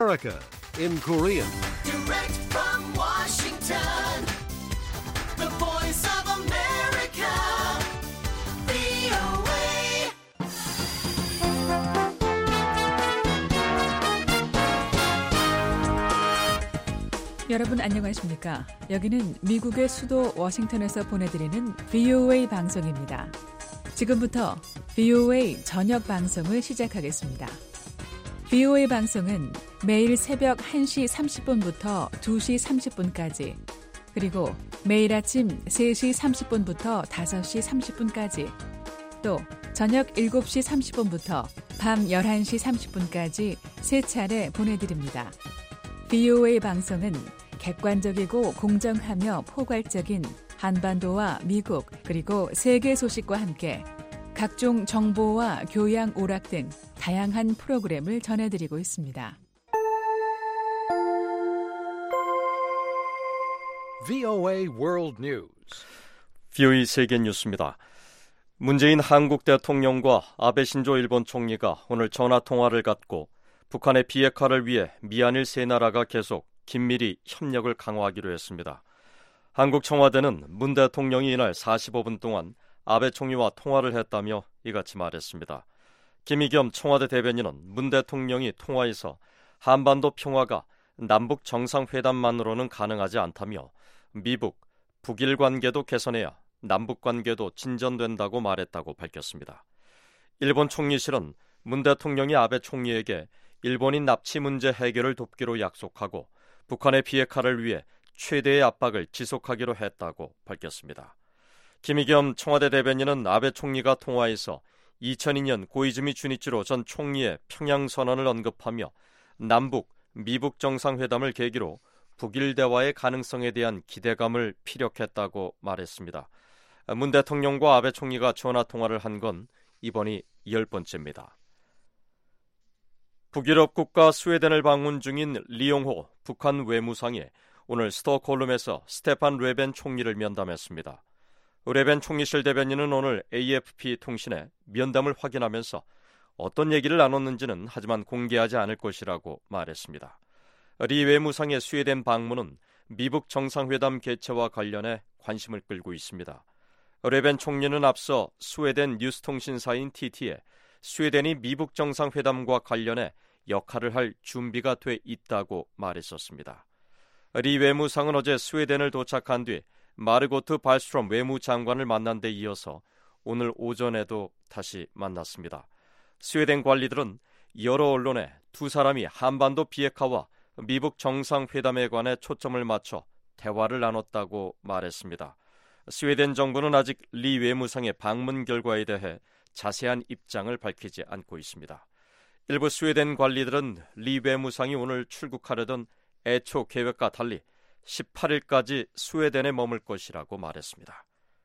America in Korean. Direct from Washington, the voice of America, VOA. 여러분 안녕하십니까? 여기는 미국의 수도 워싱턴에서 보내드리는 VOA 방송입니다. 지금부터 VOA 저녁 방송을 시작하겠습니다. VOA 방송은 매일 새벽 1시 30분부터 2시 30분까지 그리고 매일 아침 3시 30분부터 5시 30분까지 또 저녁 7시 30분부터 밤 11시 30분까지 세 차례 보내드립니다. VOA 방송은 객관적이고 공정하며 포괄적인 한반도와 미국 그리고 세계 소식과 함께 각종 정보와 교양 오락 등 다양한 프로그램을 전해드리고 있습니다. VOA World News. VOA 세계 뉴스입니다. 문재인 한국 대통령과 아베 신조 일본 총리가 오늘 전화통화를 갖고 북한의 비핵화를 위해 미한일 세 나라가 계속 긴밀히 협력을 강화하기로 했습니다. 한국 청와대는 문 대통령이 이날 45분 동안 아베 총리와 통화를 했다며 이같이 말했습니다. 김의겸 청와대 대변인은 문 대통령이 통화에서 한반도 평화가 남북 정상회담만으로는 가능하지 않다며 미북, 북일 관계도 개선해야 남북 관계도 진전된다고 말했다고 밝혔습니다. 일본 총리실은 문 대통령이 아베 총리에게 일본인 납치 문제 해결을 돕기로 약속하고 북한의 비핵화를 위해 최대의 압박을 지속하기로 했다고 밝혔습니다. 김의겸 청와대 대변인은 아베 총리가 통화에서 2002년 고이즈미 주니치로 전 총리의 평양선언을 언급하며 남북, 미북 정상회담을 계기로 북일 대화의 가능성에 대한 기대감을 피력했다고 말했습니다. 문 대통령과 아베 총리가 전화통화를 한 건 이번이 10번째입니다. 북유럽 국가 스웨덴을 방문 중인 리용호 북한 외무상이 오늘 스톡홀름에서 스테판 레벤 총리를 면담했습니다. 레벤 총리실 대변인은 오늘 AFP 통신에 면담을 확인하면서 어떤 얘기를 나눴는지는 하지만 공개하지 않을 것이라고 말했습니다. 리 외무상의 스웨덴 방문은 미북 정상회담 개최와 관련해 관심을 끌고 있습니다. 레벤 총리는 앞서 스웨덴 뉴스통신사인 TT에 스웨덴이 미북 정상회담과 관련해 역할을 할 준비가 돼 있다고 말했었습니다. 리 외무상은 어제 스웨덴을 도착한 뒤 마르고트 발스트롬 외무장관을 만난 데 이어서 오늘 오전에도 다시 만났습니다. 스웨덴 관리들은 여러 언론에 두 사람이 한반도 비핵화와 미북 정상회담에 관해 초점을 맞춰 대화를 나눴다고 말했습니다. 스웨덴 정부는 아직 리 외무상의 방문 결과에 대해 자세한 입장을 밝히지 않고 있습니다. 일부 스웨덴 관리들은 리 외무상이 오늘 출국하려던 애초 계획과 달리 18일까지 스웨덴에 머물 것이라고 말했습니다.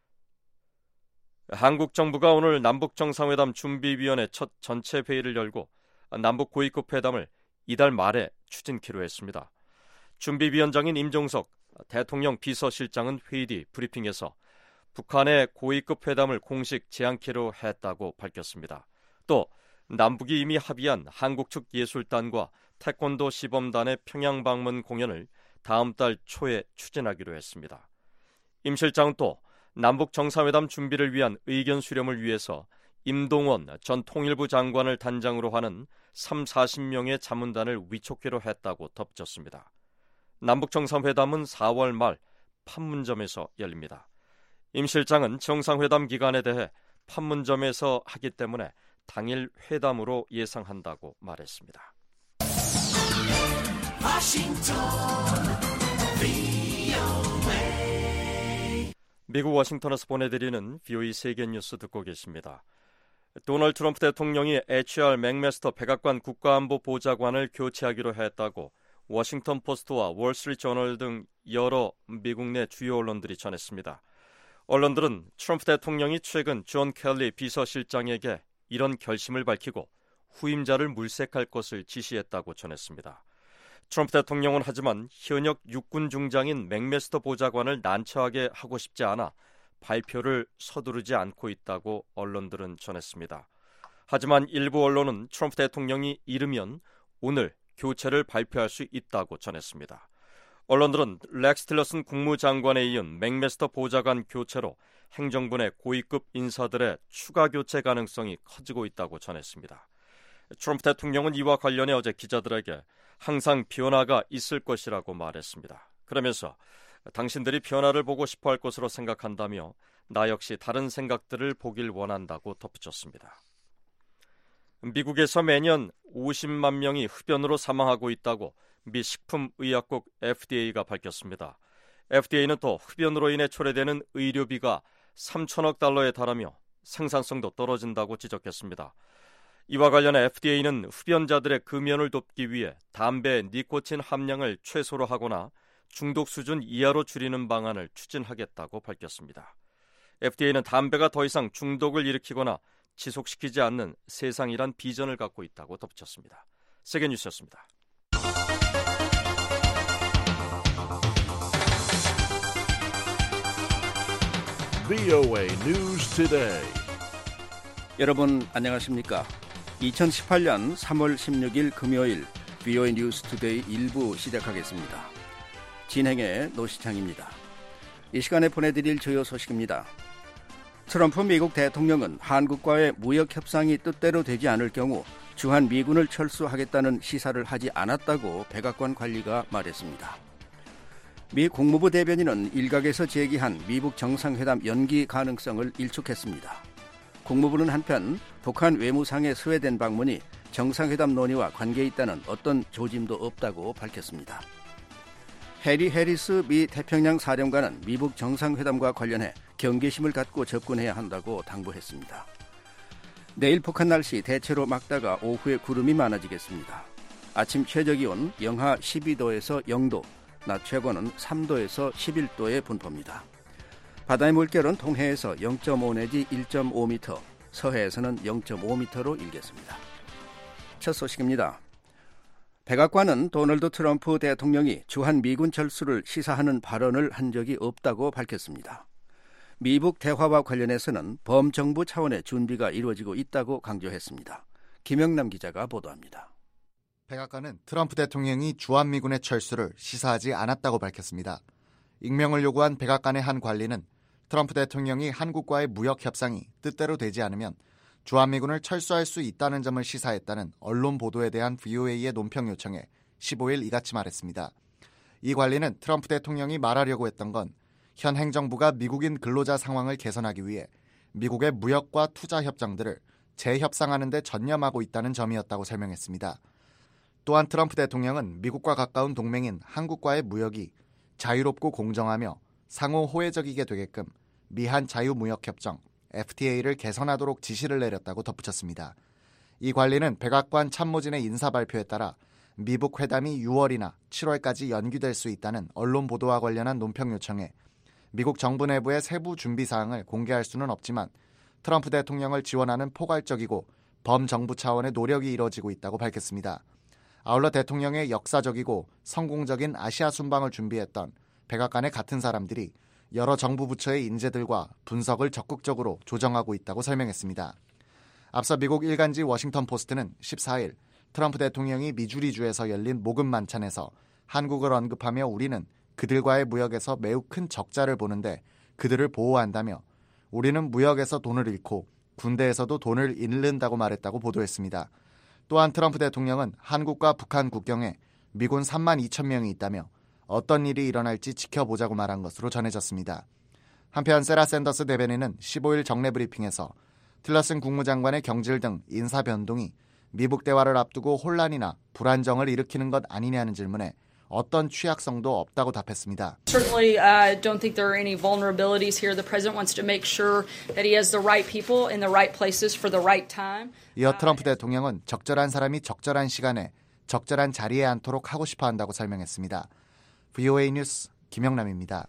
한국 정부가 오늘 남북정상회담 준비위원회 첫 전체 회의를 열고 남북 고위급 회담을 이달 말에 추진키로 했습니다. 준비위원장인 임종석 대통령 비서실장은 회의 뒤 브리핑에서 북한의 고위급 회담을 공식 제안키로 했다고 밝혔습니다. 또 남북이 이미 합의한 한국 측 예술단과 태권도 시범단의 평양 방문 공연을 다음 달 초에 추진하기로 했습니다. 임 실장은 또 남북 정상회담 준비를 위한 의견 수렴을 위해서 임동원 전 통일부 장관을 단장으로 하는 30-40명의 자문단을 위촉기로 했다고 덧붙였습니다. 남북 정상회담은 4월 말 판문점에서 열립니다. 임 실장은 정상회담 기간에 대해 판문점에서 하기 때문에 당일 회담으로 예상한다고 말했습니다. 미국 워싱턴에서 보내드리는 VOA 세계 뉴스 듣고 계십니다. 도널드 트럼프 대통령이 HR 맥메스터 백악관 국가안보 보좌관을 교체하기로 했다고 워싱턴 포스트와 월스트리트 저널 등 여러 미국 내 주요 언론들이 전했습니다. 언론들은 트럼프 대통령이 최근 존 켈리 비서실장에게 이런 결심을 밝히고 후임자를 물색할 것을 지시했다고 전했습니다. 트럼프 대통령은 하지만 현역 육군 중장인 맥메스터 보좌관을 난처하게 하고 싶지 않아 발표를 서두르지 않고 있다고 언론들은 전했습니다. 하지만 일부 언론은 트럼프 대통령이 이르면 오늘 교체를 발표할 수 있다고 전했습니다. 언론들은 렉스 틸러슨 국무장관에 이은 맥메스터 보좌관 교체로 행정부 내 고위급 인사들의 추가 교체 가능성이 커지고 있다고 전했습니다. 트럼프 대통령은 이와 관련해 어제 기자들에게 항상 변화가 있을 것이라고 말했습니다. 그러면서 당신들이 변화를 보고 싶어 할 것으로 생각한다며 나 역시 다른 생각들을 보길 원한다고 덧붙였습니다. 미국에서 매년 50만 명이 흡연으로 사망하고 있다고 미 식품의약국 FDA가 밝혔습니다. FDA는 또 흡연으로 인해 초래되는 의료비가 3천억 달러에 달하며 생산성도 떨어진다고 지적했습니다. 이와 관련해 FDA는 흡연자들의 금연을 돕기 위해 담배 니코틴 함량을 최소로 하거나 중독 수준 이하로 줄이는 방안을 추진하겠다고 밝혔습니다. FDA는 담배가 더 이상 중독을 일으키거나 지속시키지 않는 세상이란 비전을 갖고 있다고 덧붙였습니다. 세계뉴스였습니다. VOA News Today. 여러분 안녕하십니까? 2018년 3월 16일 금요일 VOA News Today 1부 시작하겠습니다. 진행의 노시창입니다. 이 시간에 보내드릴 주요 소식입니다. 트럼프 미국 대통령은 한국과의 무역 협상이 뜻대로 되지 않을 경우 주한 미군을 철수하겠다는 시사를 하지 않았다고 백악관 관리가 말했습니다. 미 국무부 대변인은 일각에서 제기한 미북 정상회담 연기 가능성을 일축했습니다. 국무부는 한편 북한 외무상의 스웨덴 방문이 정상회담 논의와 관계 있다는 어떤 조짐도 없다고 밝혔습니다. 해리 해리스 미 태평양 사령관은 미북 정상회담과 관련해 경계심을 갖고 접근해야 한다고 당부했습니다. 내일 북한 날씨 대체로 맑다가 오후에 구름이 많아지겠습니다. 아침 최저기온 영하 12도에서 0도, 낮 최고는 3도에서 11도의 분포입니다. 바다의 물결은 동해에서 0.5 내지 1.5m, 서해에서는 0.5m로 일겠습니다. 첫 소식입니다. 백악관은 도널드 트럼프 대통령이 주한 미군 철수를 시사하는 발언을 한 적이 없다고 밝혔습니다. 미북 대화와 관련해서는 범정부 차원의 준비가 이루어지고 있다고 강조했습니다. 김영남 기자가 보도합니다. 백악관은 트럼프 대통령이 주한미군의 철수를 시사하지 않았다고 밝혔습니다. 익명을 요구한 백악관의 한 관리는 트럼프 대통령이 한국과의 무역 협상이 뜻대로 되지 않으면 주한미군을 철수할 수 있다는 점을 시사했다는 언론 보도에 대한 VOA의 논평 요청에 15일 이같이 말했습니다. 이 관리는 트럼프 대통령이 말하려고 했던 건 현 행정부가 미국인 근로자 상황을 개선하기 위해 미국의 무역과 투자 협정들을 재협상하는 데 전념하고 있다는 점이었다고 설명했습니다. 또한 트럼프 대통령은 미국과 가까운 동맹인 한국과의 무역이 자유롭고 공정하며 상호 호혜적이게 되게끔 미한 자유무역협정 FTA를 개선하도록 지시를 내렸다고 덧붙였습니다. 이 관리는 백악관 참모진의 인사 발표에 따라 미북 회담이 6월이나 7월까지 연기될 수 있다는 언론 보도와 관련한 논평 요청에 미국 정부 내부의 세부 준비 사항을 공개할 수는 없지만 트럼프 대통령을 지원하는 포괄적이고 범정부 차원의 노력이 이뤄지고 있다고 밝혔습니다. 아울러 대통령의 역사적이고 성공적인 아시아 순방을 준비했던 백악관의 같은 사람들이 여러 정부 부처의 인재들과 분석을 적극적으로 조정하고 있다고 설명했습니다. 앞서 미국 일간지 워싱턴 포스트는 14일 트럼프 대통령이 미주리주에서 열린 모금 만찬에서 한국을 언급하며 우리는 그들과의 무역에서 매우 큰 적자를 보는데 그들을 보호한다며 우리는 무역에서 돈을 잃고 군대에서도 돈을 잃는다고 말했다고 보도했습니다. 또한 트럼프 대통령은 한국과 북한 국경에 미군 3만 2천 명이 있다며 어떤 일이 일어날지 지켜보자고 말한 것으로 전해졌습니다. 한편 세라 샌더스 대변인은 15일 정례 브리핑에서 틸러슨 국무장관의 경질 등 인사 변동이 미북 대화를 앞두고 혼란이나 불안정을 일으키는 것 아니냐는 질문에 어떤 취약성도 없다고 답했습니다. Certainly, I don't think there are any vulnerabilities here. The president wants to make sure that he has the right people in the right places for the right time. 이어 트럼프 대통령은 적절한 사람이 적절한 시간에 적절한 자리에 앉도록 하고 싶어 한다고 설명했습니다. VOA 뉴스 김영남입니다.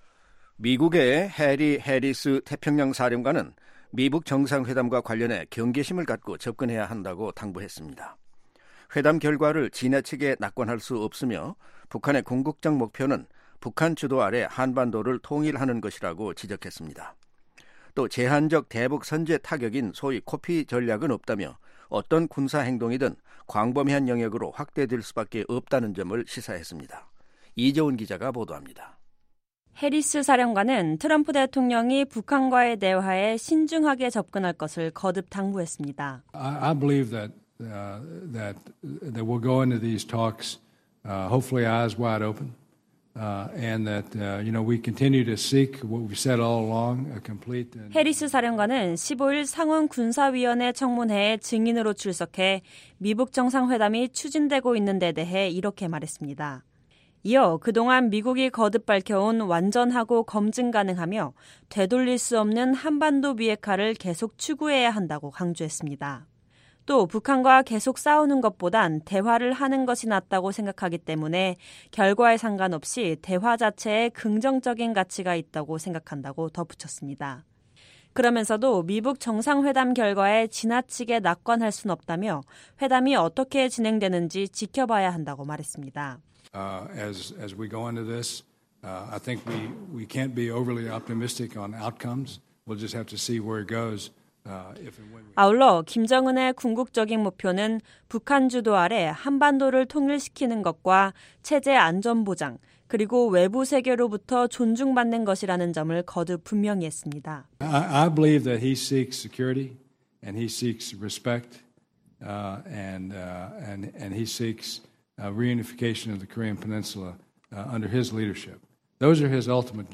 미국의 해리 해리스 태평양 사령관은 미북 정상회담과 관련해 경계심을 갖고 접근해야 한다고 당부했습니다. 회담 결과를 지나치게 낙관할 수 없으며 북한의 궁극적 목표는 북한 주도 아래 한반도를 통일하는 것이라고 지적했습니다. 또 제한적 대북 선제 타격인 소위 코피 전략은 없다며 어떤 군사 행동이든 광범위한 영역으로 확대될 수밖에 없다는 점을 시사했습니다. 이재훈 기자가 보도합니다. 해리스 사령관은 트럼프 대통령이 북한과의 대화에 신중하게 접근할 것을 거듭 당부했습니다. I believe that we'll go into these talks hopefully eyes wide open. And that we continue to seek what we've said all along, a complete. 해리스 사령관은 15일 상원 군사위원회 청문회에 증인으로 출석해 미북 정상회담이 추진되고 있는 데 대해 이렇게 말했습니다. 이어 그동안 미국이 거듭 밝혀온 완전하고 검증 가능하며 되돌릴 수 없는 한반도 비핵화를 계속 추구해야 한다고 강조했습니다. 또 북한과 계속 싸우는 것보단 대화를 하는 것이 낫다고 생각하기 때문에 결과에 상관없이 대화 자체에 긍정적인 가치가 있다고 생각한다고 덧붙였습니다. 그러면서도 미북 정상회담 결과에 지나치게 낙관할 순 없다며 회담이 어떻게 진행되는지 지켜봐야 한다고 말했습니다. As we go into this, I think we can't be overly optimistic on outcomes. We'll just have to see where it goes. 아울러 김정은의 궁극적인 목표는 북한 주도 아래 한반도를 통일시키는 것과 체제 안전 보장, 그리고 외부 세계로부터 존중받는 것이라는 점을 거듭 분명히 했습니다. I believe that he seeks security and he seeks respect and he seeks reunification of the Korean Peninsula under his leadership. Those are his ultimate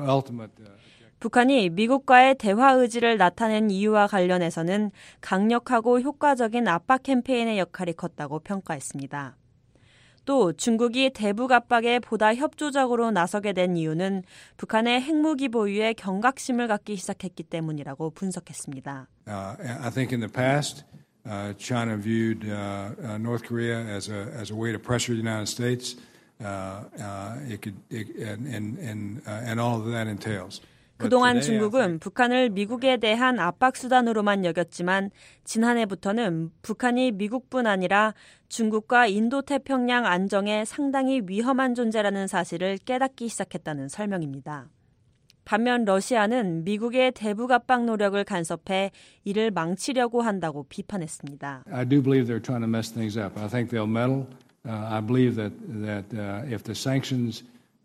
북한이 미국과의 대화 의지를 나타낸 이유와 관련해서는 강력하고 효과적인 압박 캠페인의 역할이 컸다고 평가했습니다. 또 중국이 대북 압박에 보다 협조적으로 나서게 된 이유는 북한의 핵무기 보유에 경각심을 갖기 시작했기 때문이라고 분석했습니다. I think in the past, China viewed North Korea as a way to pressure the United States. And all of that entails. 그동안 중국은 북한을 미국에 대한 압박수단으로만 여겼지만 지난해부터는 북한이 미국뿐 아니라 중국과 인도태평양 안정에 상당히 위험한 존재라는 사실을 깨닫기 시작했다는 설명입니다. 반면 러시아는 미국의 대북 압박 노력을 간섭해 이를 망치려고 한다고 비판했습니다. I do believe they're trying to mess things up. I think they'll meddle. I believe that if the sanctions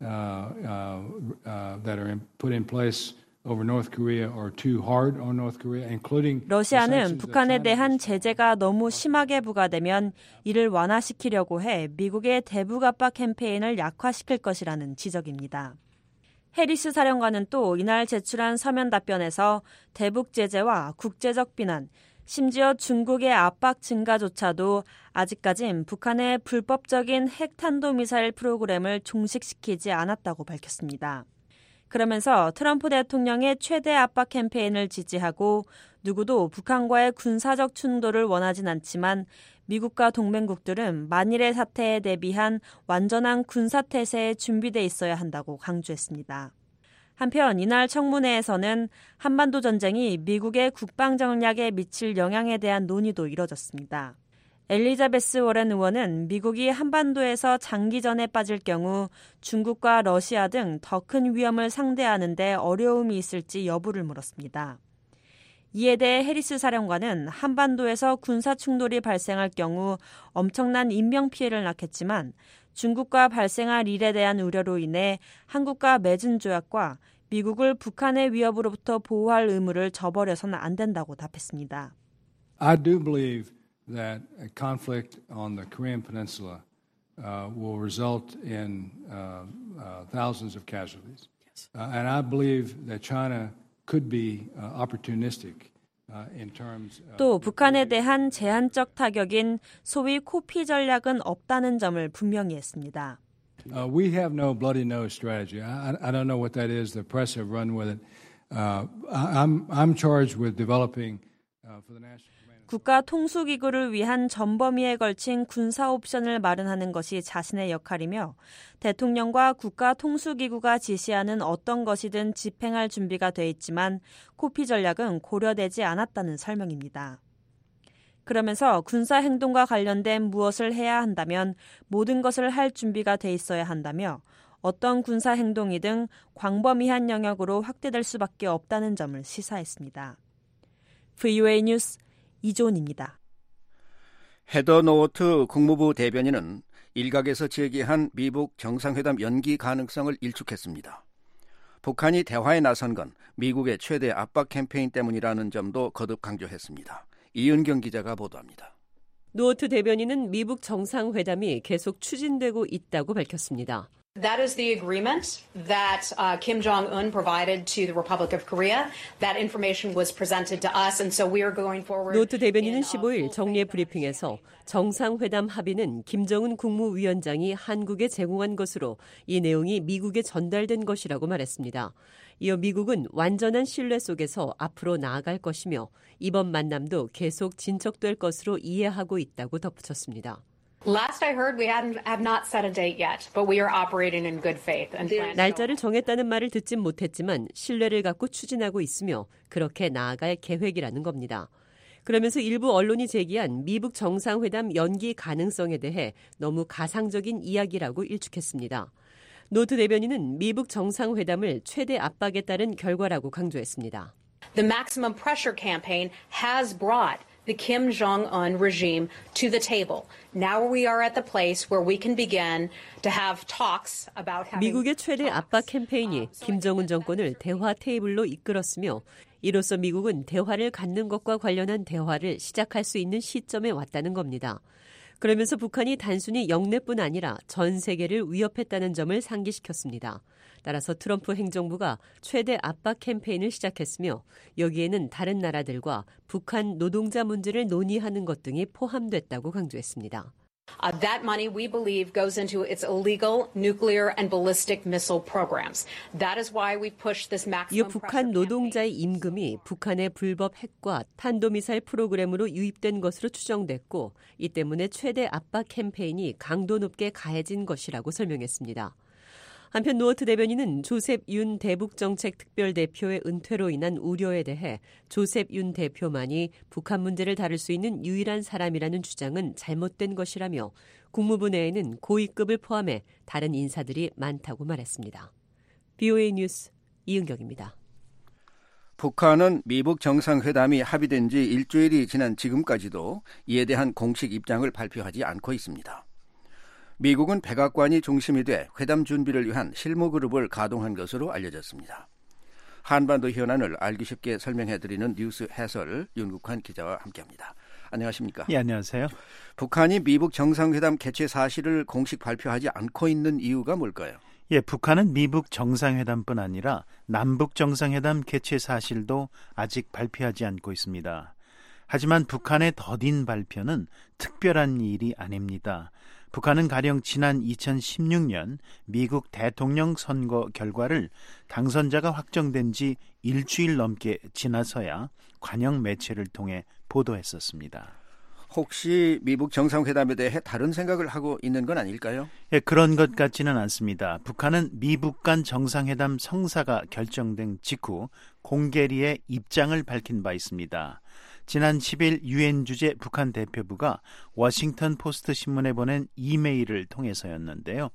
that are put in place over North Korea are too hard on North Korea, including 러시아는 북한에 대한 제재가 너무 심하게 부과되면 이를 완화시키려고 해 미국의 대북 압박 캠페인을 약화시킬 것이라는 지적입니다. 해리스 사령관은 또 이날 제출한 서면 답변에서 대북 제재와 국제적 비난, 심지어 중국의 압박 증가조차도 아직까진 북한의 불법적인 핵탄도미사일 프로그램을 종식시키지 않았다고 밝혔습니다. 그러면서 트럼프 대통령의 최대 압박 캠페인을 지지하고 누구도 북한과의 군사적 충돌을 원하진 않지만 미국과 동맹국들은 만일의 사태에 대비한 완전한 군사태세에 준비돼 있어야 한다고 강조했습니다. 한편 이날 청문회에서는 한반도 전쟁이 미국의 국방 전략에 미칠 영향에 대한 논의도 이뤄졌습니다. 엘리자베스 워렌 의원은 미국이 한반도에서 장기전에 빠질 경우 중국과 러시아 등 더 큰 위험을 상대하는 데 어려움이 있을지 여부를 물었습니다. 이에 대해 해리스 사령관은 한반도에서 군사 충돌이 발생할 경우 엄청난 인명피해를 낳겠지만 중국과 발생할 일에 대한 우려로 인해 한국과 맺은 조약과 미국을 북한의 위협으로부터 보호할 의무를 저버려서는 안 된다고 답했습니다. I do believe that a conflict on the Korean Peninsula will result in thousands of casualties. And I believe that China could be opportunistic. 또 북한에 대한 제한적 타격인 소위 코피 전략은 없다는 점을 분명히 했습니다. We have no bloody nose strategy. I don't know what that is. The press have run with it. I'm charged with developing for the national. 국가 통수기구를 위한 전범위에 걸친 군사 옵션을 마련하는 것이 자신의 역할이며 대통령과 국가 통수기구가 지시하는 어떤 것이든 집행할 준비가 돼 있지만 코피 전략은 고려되지 않았다는 설명입니다. 그러면서 군사 행동과 관련된 무엇을 해야 한다면 모든 것을 할 준비가 돼 있어야 한다며 어떤 군사 행동이든 광범위한 영역으로 확대될 수밖에 없다는 점을 시사했습니다. VOA 뉴스 이존입니다. 헤더 노트 국무부 대변인은 일각에서 제기한 미북 정상회담 연기 가능성을 일축했습니다. 북한이 대화에 나선 건 미국의 최대 압박 캠페인 때문이라는 점도 거듭 강조했습니다. 이은경 기자가 보도합니다. 노트 대변인은 미북 정상회담이 계속 추진되고 있다고 밝혔습니다. That is the agreement that Kim Jong-un provided to the Republic of Korea. That information was presented to us, and so we are going forward. 노트 대변인은 15일 정례 브리핑에서 정상회담 합의는 김정은 국무위원장이 한국에 제공한 것으로 이 내용이 미국에 전달된 것이라고 말했습니다. 이어 미국은 완전한 신뢰 속에서 앞으로 나아갈 것이며 이번 만남도 계속 진척될 것으로 이해하고 있다고 덧붙였습니다. Last I heard, we have not set a date yet, but we are operating in good faith. 날짜를 정했다는 말을 듣진 못했지만 신뢰를 갖고 추진하고 있으며 그렇게 나아갈 계획이라는 겁니다. 그러면서 일부 언론이 제기한 미북 정상회담 연기 가능성에 대해 너무 가상적인 이야기라고 일축했습니다. 노트 대변인은 미북 정상회담을 최대 압박에 따른 결과라고 강조했습니다. The maximum pressure campaign has brought the Kim Jong-un regime to the table. Now we are at the place where we can begin to have talks about having 미국의 최대 압박 캠페인이 김정은 정권을 대화 테이블로 이끌었으며 이로써 미국은 대화를 갖는 것과 관련한 대화를 시작할 수 있는 시점에 왔다는 겁니다. 그러면서 북한이 단순히 영내뿐 아니라 전 세계를 위협했다는 점을 상기시켰습니다. 따라서 트럼프 행정부가 최대 압박 캠페인을 시작했으며 여기에는 다른 나라들과 북한 노동자 문제를 논의하는 것 등이 포함됐다고 강조했습니다. That money, we believe, goes into its illegal nuclear and ballistic missile programs. That is why we push this maximum 이 북한 노동자의 임금이 북한의 불법 핵과 탄도미사일 프로그램으로 유입된 것으로 추정됐고 이 때문에 최대 압박 캠페인이 강도 높게 가해진 것이라고 설명했습니다. 한편 노트 대변인은 조셉 윤 대북정책 특별대표의 은퇴로 인한 우려에 대해 조셉 윤 대표만이 북한 문제를 다룰 수 있는 유일한 사람이라는 주장은 잘못된 것이라며 국무부 내에는 고위급을 포함해 다른 인사들이 많다고 말했습니다. BOA 뉴스 이은경입니다. 북한은 미북 정상회담이 합의된 지 일주일이 지난 지금까지도 이에 대한 공식 입장을 발표하지 않고 있습니다. 미국은 백악관이 중심이 돼 회담 준비를 위한 실무그룹을 가동한 것으로 알려졌습니다. 한반도 현안을 알기 쉽게 설명해드리는 뉴스 해설 윤국환 기자와 함께합니다. 안녕하십니까? 예, 안녕하세요. 북한이 미북 정상회담 개최 사실을 공식 발표하지 않고 있는 이유가 뭘까요? 예, 북한은 미북 정상회담뿐 아니라 남북 정상회담 개최 사실도 아직 발표하지 않고 있습니다. 하지만 북한의 더딘 발표는 특별한 일이 아닙니다. 북한은 가령 지난 2016년 미국 대통령 선거 결과를 당선자가 확정된 지 일주일 넘게 지나서야 관영 매체를 통해 보도했었습니다. 혹시 미북 정상회담에 대해 다른 생각을 하고 있는 건 아닐까요? 예, 그런 것 같지는 않습니다. 북한은 미북 간 정상회담 성사가 결정된 직후 공개리에 입장을 밝힌 바 있습니다. 지난 10일 유엔 주재 북한 대표부가 워싱턴 포스트 신문에 보낸 이메일을 통해서였는데요.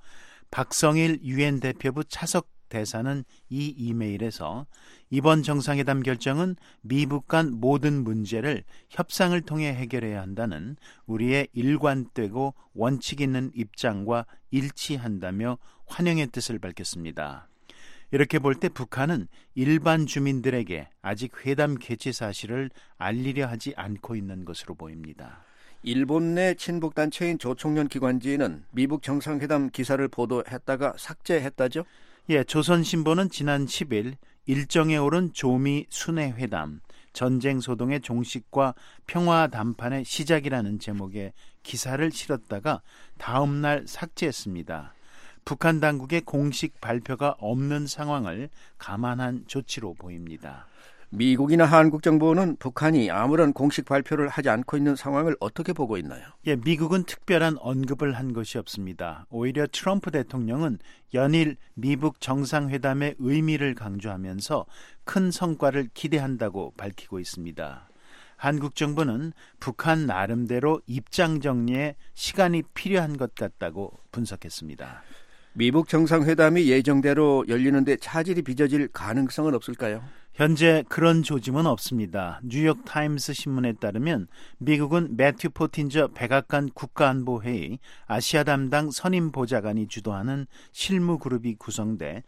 박성일 유엔 대표부 차석 대사는 이 이메일에서 이번 정상회담 결정은 미북 간 모든 문제를 협상을 통해 해결해야 한다는 우리의 일관되고 원칙 있는 입장과 일치한다며 환영의 뜻을 밝혔습니다. 이렇게 볼 때 북한은 일반 주민들에게 아직 회담 개최 사실을 알리려 하지 않고 있는 것으로 보입니다. 일본 내 친북단체인 조총련 기관지는 미북 정상회담 기사를 보도했다가 삭제했다죠? 예, 조선신보는 지난 10일 일정에 오른 조미 순회 회담, 전쟁 소동의 종식과 평화 담판의 시작이라는 제목의 기사를 실었다가 다음 날 삭제했습니다. 북한 당국의 공식 발표가 없는 상황을 감안한 조치로 보입니다. 미국이나 한국 정부는 북한이 아무런 공식 발표를 하지 않고 있는 상황을 어떻게 보고 있나요? 예, 미국은 특별한 언급을 한 것이 없습니다. 오히려 트럼프 대통령은 연일 미북 정상회담의 의미를 강조하면서 큰 성과를 기대한다고 밝히고 있습니다. 한국 정부는 북한 나름대로 입장 정리에 시간이 필요한 것 같다고 분석했습니다. 미북 정상회담이 예정대로 열리는데 차질이 빚어질 가능성은 없을까요? 현재 그런 조짐은 없습니다. 뉴욕타임스 신문에 따르면 미국은 매튜 포틴저 백악관 국가안보회의 아시아 담당 선임 보좌관이 주도하는 실무그룹이 구성돼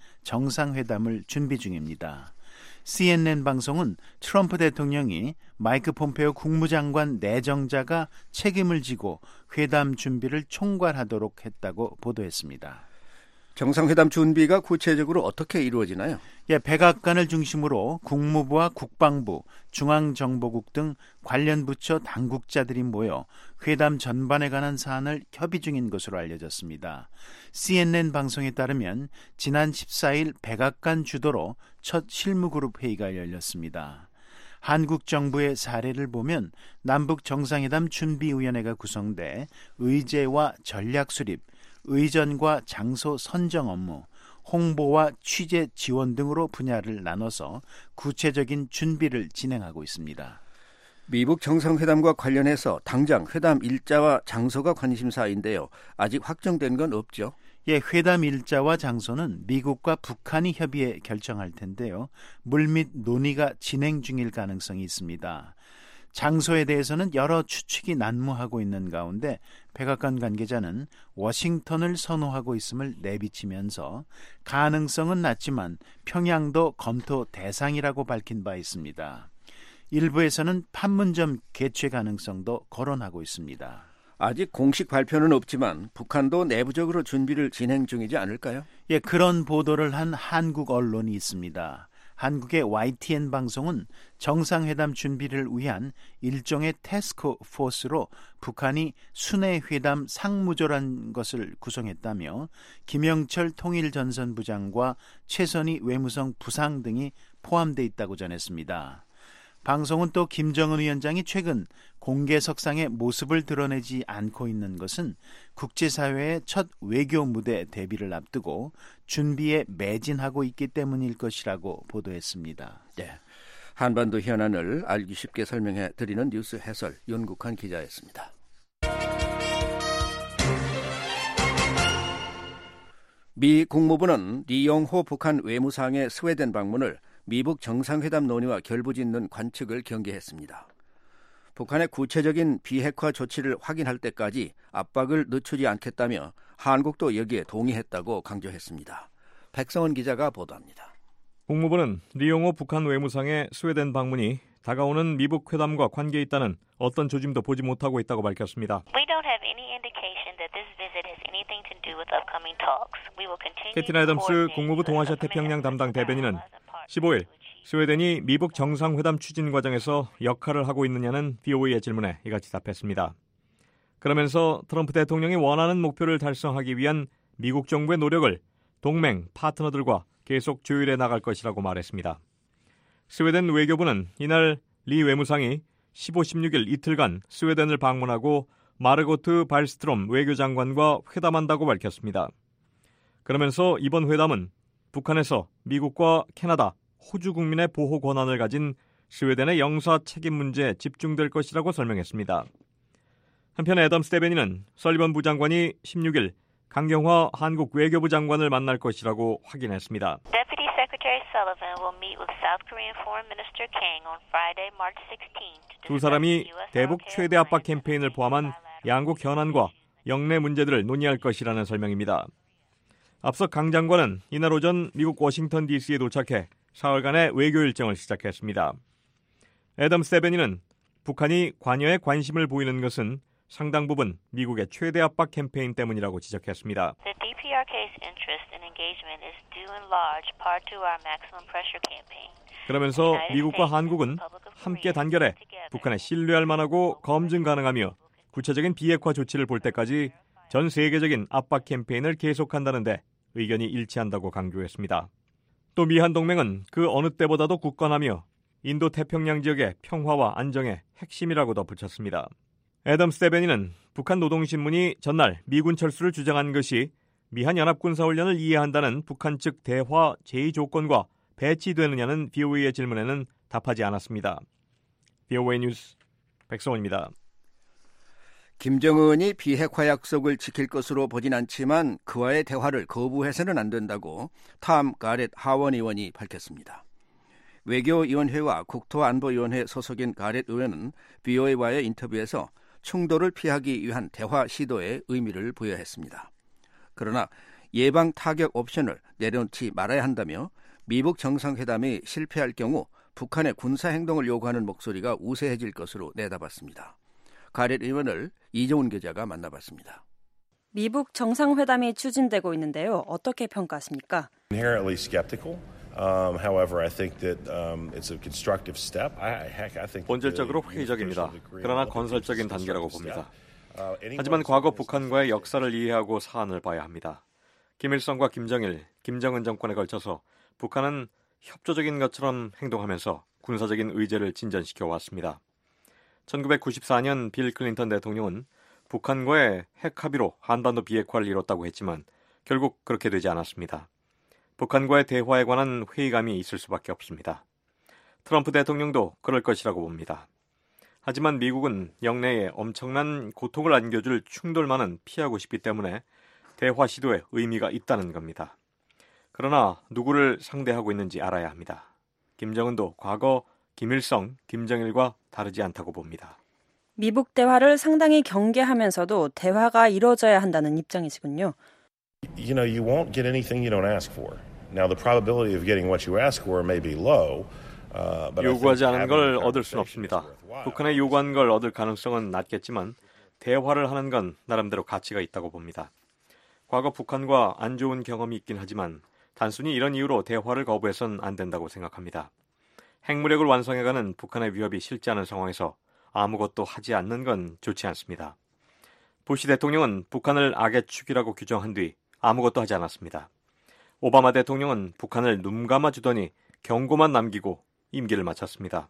정상회담을 준비 중입니다. CNN 방송은 트럼프 대통령이 마이크 폼페오 국무장관 내정자가 책임을 지고 회담 준비를 총괄하도록 했다고 보도했습니다. 정상회담 준비가 구체적으로 어떻게 이루어지나요? 백악관을 중심으로 국무부와 국방부, 중앙정보국 등 관련 부처 당국자들이 모여 회담 전반에 관한 사안을 협의 중인 것으로 알려졌습니다. CNN 방송에 따르면 지난 14일 백악관 주도로 첫 실무그룹 회의가 열렸습니다. 한국 정부의 사례를 보면 남북 정상회담 준비위원회가 구성돼 의제와 전략 수립, 의전과 장소 선정 업무, 홍보와 취재 지원 등으로 분야를 나눠서 구체적인 준비를 진행하고 있습니다. 미북 정상회담과 관련해서 당장 회담 일자와 장소가 관심사인데요. 아직 확정된 건 없죠? 회담 일자와 장소는 미국과 북한이 협의해 결정할 텐데요. 물밑 논의가 진행 중일 가능성이 있습니다. 장소에 대해서는 여러 추측이 난무하고 있는 가운데 백악관 관계자는 워싱턴을 선호하고 있음을 내비치면서 가능성은 낮지만 평양도 검토 대상이라고 밝힌 바 있습니다. 일부에서는 판문점 개최 가능성도 거론하고 있습니다. 아직 공식 발표는 없지만 북한도 내부적으로 준비를 진행 중이지 않을까요? 그런 보도를 한 한국 언론이 있습니다. 한국의 YTN 방송은 정상회담 준비를 위한 일종의 태스크 포스로 북한이 순회회담 상무조란 것을 구성했다며 김영철 통일전선부장과 최선희 외무성 부상 등이 포함되어 있다고 전했습니다. 방송은 또 김정은 위원장이 최근 공개석상의 모습을 드러내지 않고 있는 것은 국제사회의 첫 외교 무대 데뷔를 앞두고 준비에 매진하고 있기 때문일 것이라고 보도했습니다. 네, 한반도 현안을 알기 쉽게 설명해 드리는 뉴스 해설 윤국환 기자였습니다. 미 국무부는 리용호 북한 외무상의 스웨덴 방문을 미북 정상회담 논의와 결부짓는 관측을 경계했습니다. 북한의 구체적인 비핵화 조치를 확인할 때까지 압박을 늦추지 않겠다며 한국도 여기에 동의했다고 강조했습니다. 백성원 기자가 보도합니다. 국무부는 리용호 북한 외무상의 스웨덴 방문이 다가오는 미북 회담과 관계에 있다는 어떤 조짐도 보지 못하고 있다고 밝혔습니다. 캐티나 애덤스 국무부 동아시아 태평양 담당 대변인은 15일 스웨덴이 미북 정상회담 추진 과정에서 역할을 하고 있느냐는 VOA의 질문에 이같이 답했습니다. 그러면서 트럼프 대통령이 원하는 목표를 달성하기 위한 미국 정부의 노력을 동맹, 파트너들과 계속 조율해 나갈 것이라고 말했습니다. 스웨덴 외교부는 이날 리 외무상이 15, 16일 이틀간 스웨덴을 방문하고 마르고트 발스트롬 외교장관과 회담한다고 밝혔습니다. 그러면서 이번 회담은 북한에서 미국과 캐나다, 호주 국민의 보호 권한을 가진 스웨덴의 영사 책임 문제에 집중될 것이라고 설명했습니다. 한편 애덤스 대변인은 설리번 부장관이 16일 강경화 한국 외교부 장관을 만날 것이라고 확인했습니다. 두 사람이 대북 최대 압박 캠페인을 포함한 양국 현안과 영내 문제들을 논의할 것이라는 설명입니다. 앞서 강 장관은 이날 오전 미국 워싱턴 DC에 도착해 사흘간의 외교 일정을 시작했습니다. 애덤스 대변인은 북한이 관여에 관심을 보이는 것은 상당 부분 미국의 최대 압박 캠페인 때문이라고 지적했습니다. 그러면서 미국과 한국은 함께 단결해 북한에 신뢰할 만하고 검증 가능하며 구체적인 비핵화 조치를 볼 때까지 전 세계적인 압박 캠페인을 계속한다는데 의견이 일치한다고 강조했습니다. 또 미한 동맹은 그 어느 때보다도 굳건하며 인도 태평양 지역의 평화와 안정의 핵심이라고 덧붙였습니다. 애덤스 대변인은 북한 노동신문이 전날 미군 철수를 주장한 것이 미한 연합군사훈련을 이해한다는 북한 측 대화 제의 조건과 배치되느냐는 VOA의 질문에는 답하지 않았습니다. VOA 뉴스 백성원입니다. 김정은이 비핵화 약속을 지킬 것으로 보진 않지만 그와의 대화를 거부해서는 안 된다고 탐 가렛 하원 의원이 밝혔습니다. 외교위원회와 국토안보위원회 소속인 가렛 의원은 VOA와의 인터뷰에서 충돌을 피하기 위한 대화 시도에 의미를 부여했습니다. 그러나 예방 타격 옵션을 내려놓지 말아야 한다며 미북 정상회담이 실패할 경우 북한의 군사행동을 요구하는 목소리가 우세해질 것으로 내다봤습니다. 가렛 의원을 이종훈 기자가 만나봤습니다. 미북 정상회담이 추진되고 있는데요. 어떻게 평가하십니까? Inherently skeptical. However, I think that it's a constructive step. I think 본질적으로 회의적입니다. 그러나 건설적인 단계라고 봅니다. 하지만 과거 북한과의 역사를 이해하고 사안을 봐야 합니다. 김일성과 김정일, 김정은 정권에 걸쳐서 북한은 협조적인 것처럼 행동하면서 군사적인 의제를 진전시켜 왔습니다. 1994년 빌 클린턴 대통령은 북한과의 핵 합의로 한반도 비핵화를 이뤘다고 했지만 결국 그렇게 되지 않았습니다. 북한과의 대화에 관한 회의감이 있을 수밖에 없습니다. 트럼프 대통령도 그럴 것이라고 봅니다. 하지만 미국은 영내에 엄청난 고통을 안겨줄 충돌만은 피하고 싶기 때문에 대화 시도에 의미가 있다는 겁니다. 그러나 누구를 상대하고 있는지 알아야 합니다. 김정은도 과거 김일성, 김정일과 다르지 않다고 봅니다. 미북 대화를 상당히 경계하면서도 대화가 이루어져야 한다는 입장이시군요. You know, you won't get anything you don't ask for. Now, the probability of getting what you ask for may be low. 요구하지 않은 걸 얻을 수는 없습니다. 북한에 요구한 걸 얻을 가능성은 낮겠지만 대화를 하는 건 나름대로 가치가 있다고 봅니다. 과거 북한과 안 좋은 경험이 있긴 하지만 단순히 이런 이유로 대화를 거부해서는 안 된다고 생각합니다. 핵무력을 완성해가는 북한의 위협이 실지 않은 상황에서 아무것도 하지 않는 건 좋지 않습니다. 부시 대통령은 북한을 악의 축이라고 규정한 뒤 아무것도 하지 않았습니다. 오바마 대통령은 북한을 눈 감아주더니 경고만 남기고 임기를 마쳤습니다.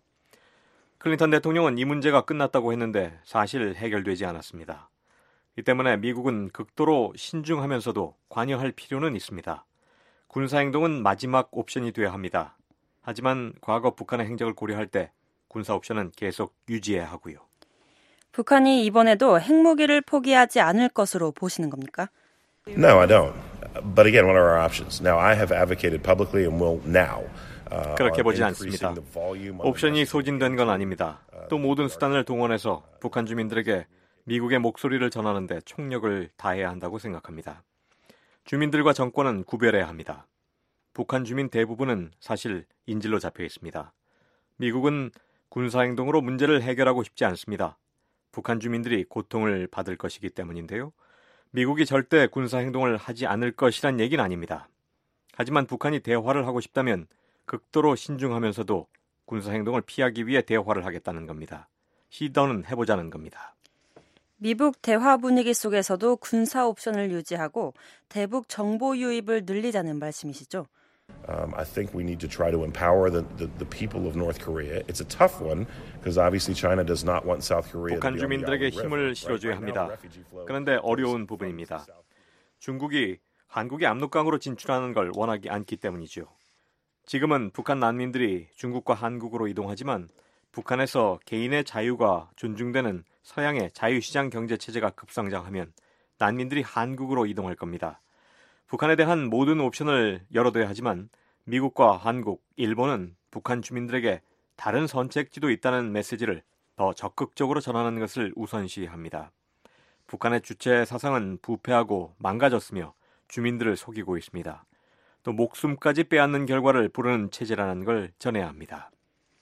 클린턴 대통령은 이 문제가 끝났다고 했는데 사실 해결되지 않았습니다. 이 때문에 미국은 극도로 신중하면서도 관여할 필요는 있습니다. 군사행동은 마지막 옵션이 돼야 합니다. 하지만 과거 북한의 행적을 고려할 때 군사 옵션은 계속 유지해야 하고요. 북한이 이번에도 핵무기를 포기하지 않을 것으로 보시는 겁니까? No, I don't. But again, what are our options? Now, I have advocated publicly and will now. 그렇게 보지 않습니다. 옵션이 소진된 건 아닙니다. 또 모든 수단을 동원해서 북한 주민들에게 미국의 목소리를 전하는 데 총력을 다해야 한다고 생각합니다. 주민들과 정권은 구별해야 합니다. 북한 주민 대부분은 사실 인질로 잡혀 있습니다. 미국은 군사행동으로 문제를 해결하고 싶지 않습니다. 북한 주민들이 고통을 받을 것이기 때문인데요. 미국이 절대 군사행동을 하지 않을 것이란 얘기는 아닙니다. 하지만 북한이 대화를 하고 싶다면 극도로 신중하면서도 군사행동을 피하기 위해 대화를 하겠다는 겁니다. 시도는 해보자는 겁니다. 미북 대화 분위기 속에서도 군사 옵션을 유지하고 대북 정보 유입을 늘리자는 말씀이시죠? I think we need to try to empower the people of North Korea. It's a tough one because obviously China does not want South Korea. 북한 주민들에게 힘을 실어줘야 합니다. 그런데 어려운 부분입니다. 중국이 한국의 압록강으로 진출하는 걸 원하지 않기 때문이죠. 지금은 북한 난민들이 중국과 한국으로 이동하지만 북한에서 개인의 자유가 존중되는 서양의 자유시장 경제체제가 급성장하면 난민들이 한국으로 이동할 겁니다. 북한에 대한 모든 옵션을 열어둬야 하지만 미국과 한국, 일본은 북한 주민들에게 다른 선택지도 있다는 메시지를 더 적극적으로 전하는 것을 우선시합니다. 북한의 주체 사상은 부패하고 망가졌으며 주민들을 속이고 있습니다. 또 목숨까지 빼앗는 결과를 부르는 체제라는 걸 전해야 합니다.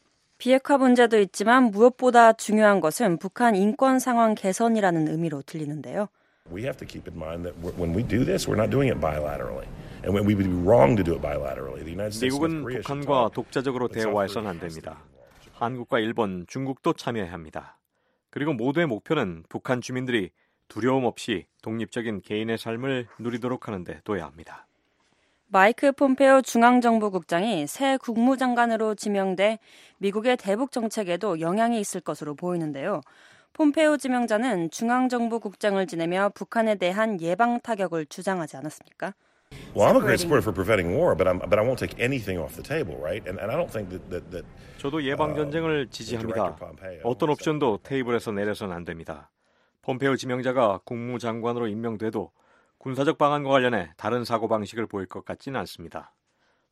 비핵화 문제도 있지만 무엇보다 중요한 것은 북한 인권 상황 개선이라는 의미로 들리는데요. We have to keep in mind that when we do this, we're not doing it bilaterally. And we would be wrong to do it bilaterally. The United States 미국은 북한과 독자적으로 대화해서는 안 됩니다. 한국과 일본, 중국도 참여해야 합니다. 그리고 모두의 목표는 북한 주민들이 두려움 없이 독립적인 개인의 삶을 누리도록 하는 데 둬야 합니다. 마이크 폼페오 중앙정보국장이 새 국무장관으로 지명돼 미국의 대북 정책에도 영향이 있을 것으로 보이는데요. 폼페오 지명자는 중앙정보국장을 지내며 북한에 대한 예방 타격을 주장하지 않았습니까? Well, I'm a great supporter for preventing war, but I won't take anything off the table, right? And I don't think that 저도 예방 전쟁을 지지합니다. 어떤 옵션도 테이블에서 내려서는 안 됩니다. 폼페오 지명자가 국무장관으로 임명돼도 군사적 방안과 관련해 다른 사고방식을 보일 것 같지는 않습니다.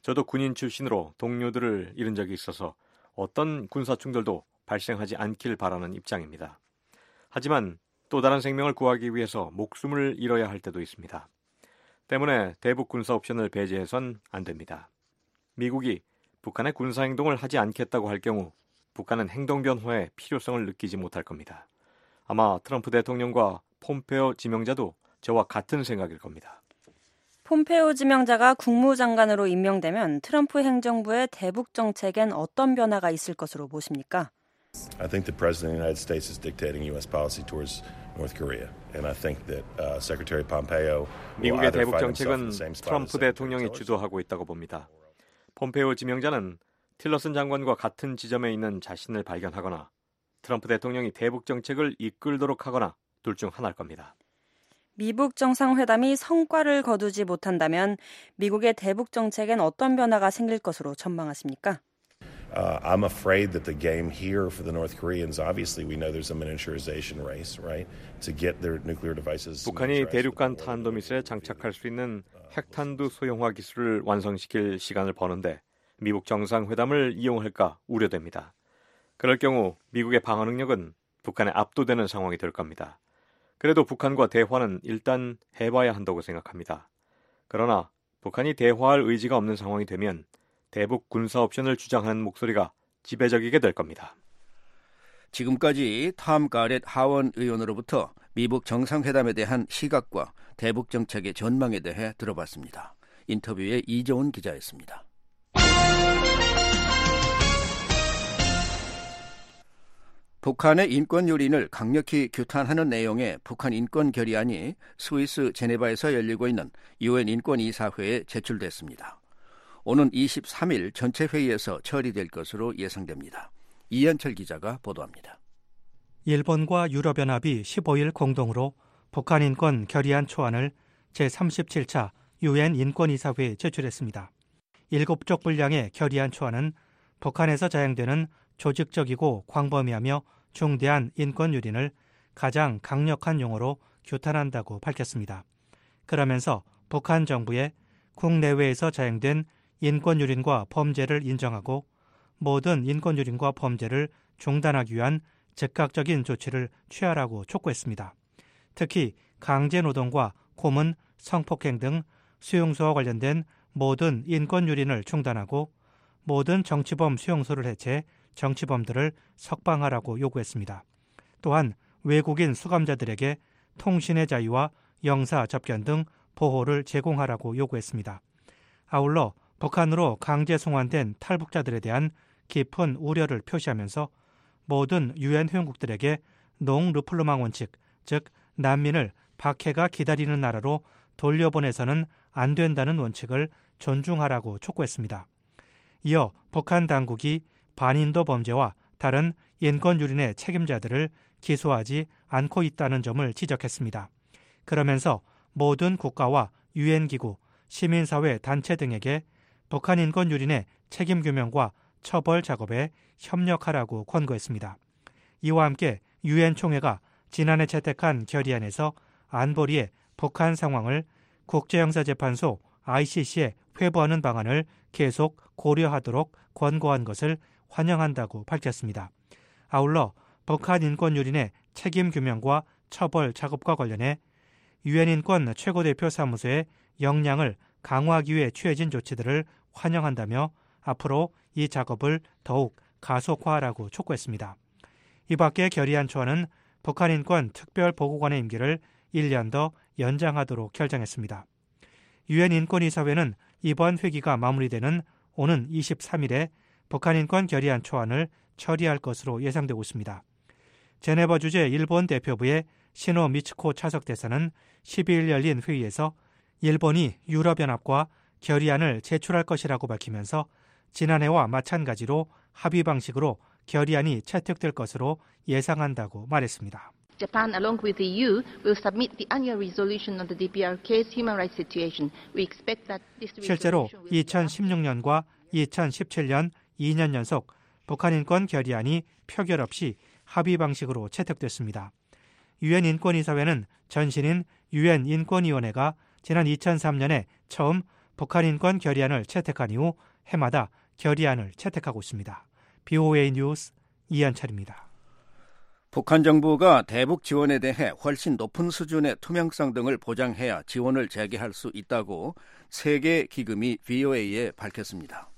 저도 군인 출신으로 동료들을 잃은 적이 있어서 어떤 군사 충돌도 발생하지 않길 바라는 입장입니다. 하지만 또 다른 생명을 구하기 위해서 목숨을 잃어야 할 때도 있습니다. 때문에 대북 군사 옵션을 배제해선 안 됩니다. 미국이 북한의 군사 행동을 하지 않겠다고 할 경우 북한은 행동 변화의 필요성을 느끼지 못할 겁니다. 아마 트럼프 대통령과 폼페오 지명자도 저와 같은 생각일 겁니다. 폼페오 지명자가 국무장관으로 임명되면 트럼프 행정부의 대북 정책엔 어떤 변화가 있을 것으로 보십니까? I think the President of the United States is dictating U.S. policy towards North Korea, and I think that Secretary Pompeo will 미국의 either 대북 find himself in 정책은 the same spot as 트럼프 Secretary 대통령이 Tillerson. 주도하고 있다고 봅니다. 폼페오 지명자는 틸러슨 장관과 같은 지점에 있는 자신을 발견하거나 트럼프 대통령이 대북 정책을 이끌도록 하거나 둘 중 하나일 겁니다. 미북 정상회담이 성과를 거두지 못한다면 미국의 대북 정책엔 어떤 변화가 생길 것으로 전망하십니까? I'm afraid that the game here for the North Koreans, obviously we know there's a miniaturization race, right? To get their nuclear devices. 북한이 대륙간 탄도미사일에 장착할 수 있는 핵탄두 소형화 기술을 완성시킬 시간을 버는데 미북 정상회담을 이용할까 우려됩니다. 그럴 경우 미국의 방어 능력은 북한에 압도되는 상황이 될 겁니다. 그래도 북한과 대화는 일단 해봐야 한다고 생각합니다. 그러나 북한이 대화할 의지가 없는 상황이 되면 대북 군사 옵션을 주장하는 목소리가 지배적이게 될 겁니다. 지금까지 톰 가렛 하원 의원으로부터 미북 정상회담에 대한 시각과 대북 정책의 전망에 대해 들어봤습니다. 인터뷰에 이정훈 기자였습니다. 북한의 인권 유린을 강력히 규탄하는 내용의 북한 인권 결의안이 스위스 제네바에서 열리고 있는 UN 인권이사회에 제출됐습니다. 오는 23일 전체 회의에서 처리될 것으로 예상됩니다. 이현철 기자가 보도합니다. 일본과 유럽연합이 15일 공동으로 북한 인권 결의안 초안을 제37차 UN 인권이사회에 제출했습니다. 7쪽 분량의 결의안 초안은 북한에서 자행되는 조직적이고 광범위하며 중대한 인권 유린을 가장 강력한 용어로 규탄한다고 밝혔습니다. 그러면서 북한 정부의 국내외에서 자행된 인권 유린과 범죄를 인정하고 모든 인권 유린과 범죄를 중단하기 위한 즉각적인 조치를 취하라고 촉구했습니다. 특히 강제 노동과 고문, 성폭행 등 수용소와 관련된 모든 인권 유린을 중단하고 모든 정치범 수용소를 해체, 정치범들을 석방하라고 요구했습니다. 또한 외국인 수감자들에게 통신의 자유와 영사 접견 등 보호를 제공하라고 요구했습니다. 아울러 북한으로 강제 송환된 탈북자들에 대한 깊은 우려를 표시하면서 모든 유엔 회원국들에게 농르플루망 원칙, 즉 난민을 박해가 기다리는 나라로 돌려보내서는 안 된다는 원칙을 존중하라고 촉구했습니다. 이어 북한 당국이 반인도 범죄와 다른 인권 유린의 책임자들을 기소하지 않고 있다는 점을 지적했습니다. 그러면서 모든 국가와 유엔 기구, 시민사회 단체 등에게 북한 인권 유린의 책임 규명과 처벌 작업에 협력하라고 권고했습니다. 이와 함께 유엔 총회가 지난해 채택한 결의안에서 안보리의 북한 상황을 국제형사재판소 ICC에 회부하는 방안을 계속 고려하도록 권고한 것을 환영한다고 밝혔습니다. 아울러 북한 인권 유린의 책임 규명과 처벌 작업과 관련해 유엔 인권 최고대표 사무소의 역량을 강화하기 위해 취해진 조치들을 환영한다며 앞으로 이 작업을 더욱 가속화하라고 촉구했습니다. 이 밖에 결의안 초안은 북한 인권 특별보고관의 임기를 1년 더 연장하도록 결정했습니다. 유엔 인권이사회는 이번 회기가 마무리되는 오는 23일에 북한 인권 결의안 초안을 처리할 것으로 예상되고 있습니다. 제네바 주재 일본 대표부의 시노 미츠코 차석 대사는 12일 열린 회의에서 일본이 유럽연합과 결의안을 제출할 것이라고 밝히면서 지난해와 마찬가지로 합의 방식으로 결의안이 채택될 것으로 예상한다고 말했습니다. Japan, along with the EU, will submit the annual resolution on the DPRK's human rights situation. We expect that this 실제로 2016년과 2017년 2년 연속 북한 인권 결의안이 표결 없이 합의 방식으로 채택됐습니다. 유엔 인권이사회는 전신인 유엔 인권위원회가 지난 2003년에 처음 북한 인권 결의안을 채택한 이후 해마다 결의안을 채택하고 있습니다. BOA 뉴스 이한철입니다. 북한 정부가 대북 지원에 대해 훨씬 높은 수준의 투명성 등을 보장해야 지원을 재개할 수 있다고 세계 기금이 VOA에 밝혔습니다.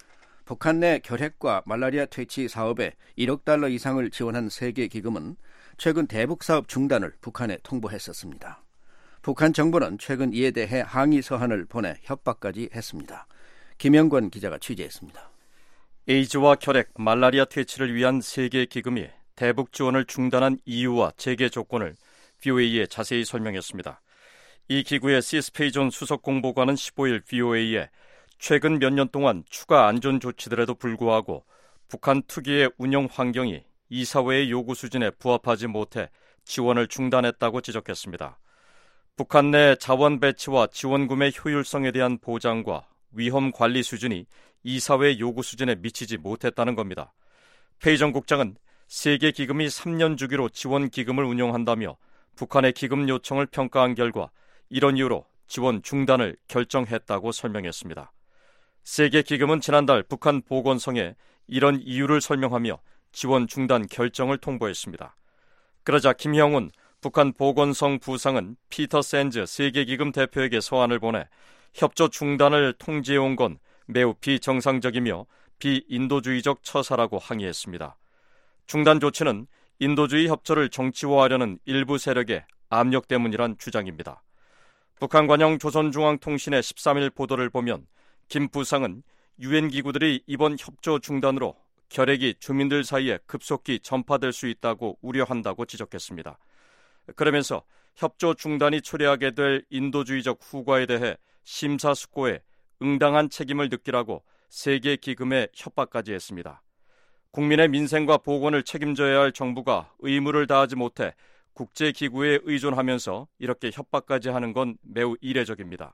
북한 내 결핵과 말라리아 퇴치 사업에 1억 달러 이상을 지원한 세계 기금은 최근 대북 사업 중단을 북한에 통보했었습니다. 북한 정부는 최근 이에 대해 항의 서한을 보내 협박까지 했습니다. 김영권 기자가 취재했습니다. 에이즈와 결핵, 말라리아 퇴치를 위한 세계 기금이 대북 지원을 중단한 이유와 재개 조건을 VOA에 자세히 설명했습니다. 이 기구의 시스페이존 수석 공보관은 15일 VOA에 최근 몇 년 동안 추가 안전 조치들에도 불구하고 북한 특유의 운영 환경이 이사회의 요구 수준에 부합하지 못해 지원을 중단했다고 지적했습니다. 북한 내 자원 배치와 지원 구매 효율성에 대한 보장과 위험 관리 수준이 이사회의 요구 수준에 미치지 못했다는 겁니다. 페이전 국장은 세계 기금이 3년 주기로 지원 기금을 운영한다며 북한의 기금 요청을 평가한 결과 이런 이유로 지원 중단을 결정했다고 설명했습니다. 세계 기금은 지난달 북한 보건성에 이런 이유를 설명하며 지원 중단 결정을 통보했습니다. 그러자 김형훈 북한 보건성 부상은 피터 샌즈 세계기금 대표에게 서한을 보내 협조 중단을 통지해온 건 매우 비정상적이며 비인도주의적 처사라고 항의했습니다. 중단 조치는 인도주의 협조를 정치화하려는 일부 세력의 압력 때문이란 주장입니다. 북한 관영 조선중앙통신의 13일 보도를 보면 김 부상은 유엔 기구들이 이번 협조 중단으로 결핵이 주민들 사이에 급속히 전파될 수 있다고 우려한다고 지적했습니다. 그러면서 협조 중단이 초래하게 될 인도주의적 후과에 대해 심사숙고해 응당한 책임을 느끼라고 세계 기금에 협박까지 했습니다. 국민의 민생과 보건을 책임져야 할 정부가 의무를 다하지 못해 국제기구에 의존하면서 이렇게 협박까지 하는 건 매우 이례적입니다.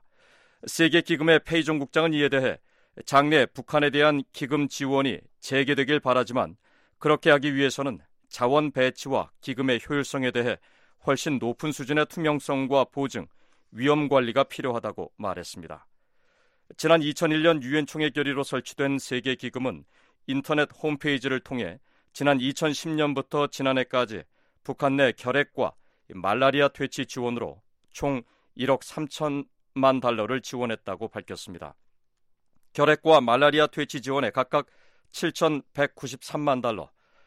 세계기금의 페이존 국장은 이에 대해 장래 북한에 대한 기금 지원이 재개되길 바라지만 그렇게 하기 위해서는 자원 배치와 기금의 효율성에 대해 훨씬 높은 수준의 투명성과 보증, 위험 관리가 필요하다고 말했습니다. 지난 2001년 유엔 총회 결의로 설치된 세계기금은 인터넷 홈페이지를 통해 지난 2010년부터 지난해까지 북한 내 결핵과 말라리아 퇴치 지원으로 총 1억 3천만 달러를 지원했다고 밝혔습니다. 결핵과 말라리아 퇴치 지원에 각각 7,193만 달러,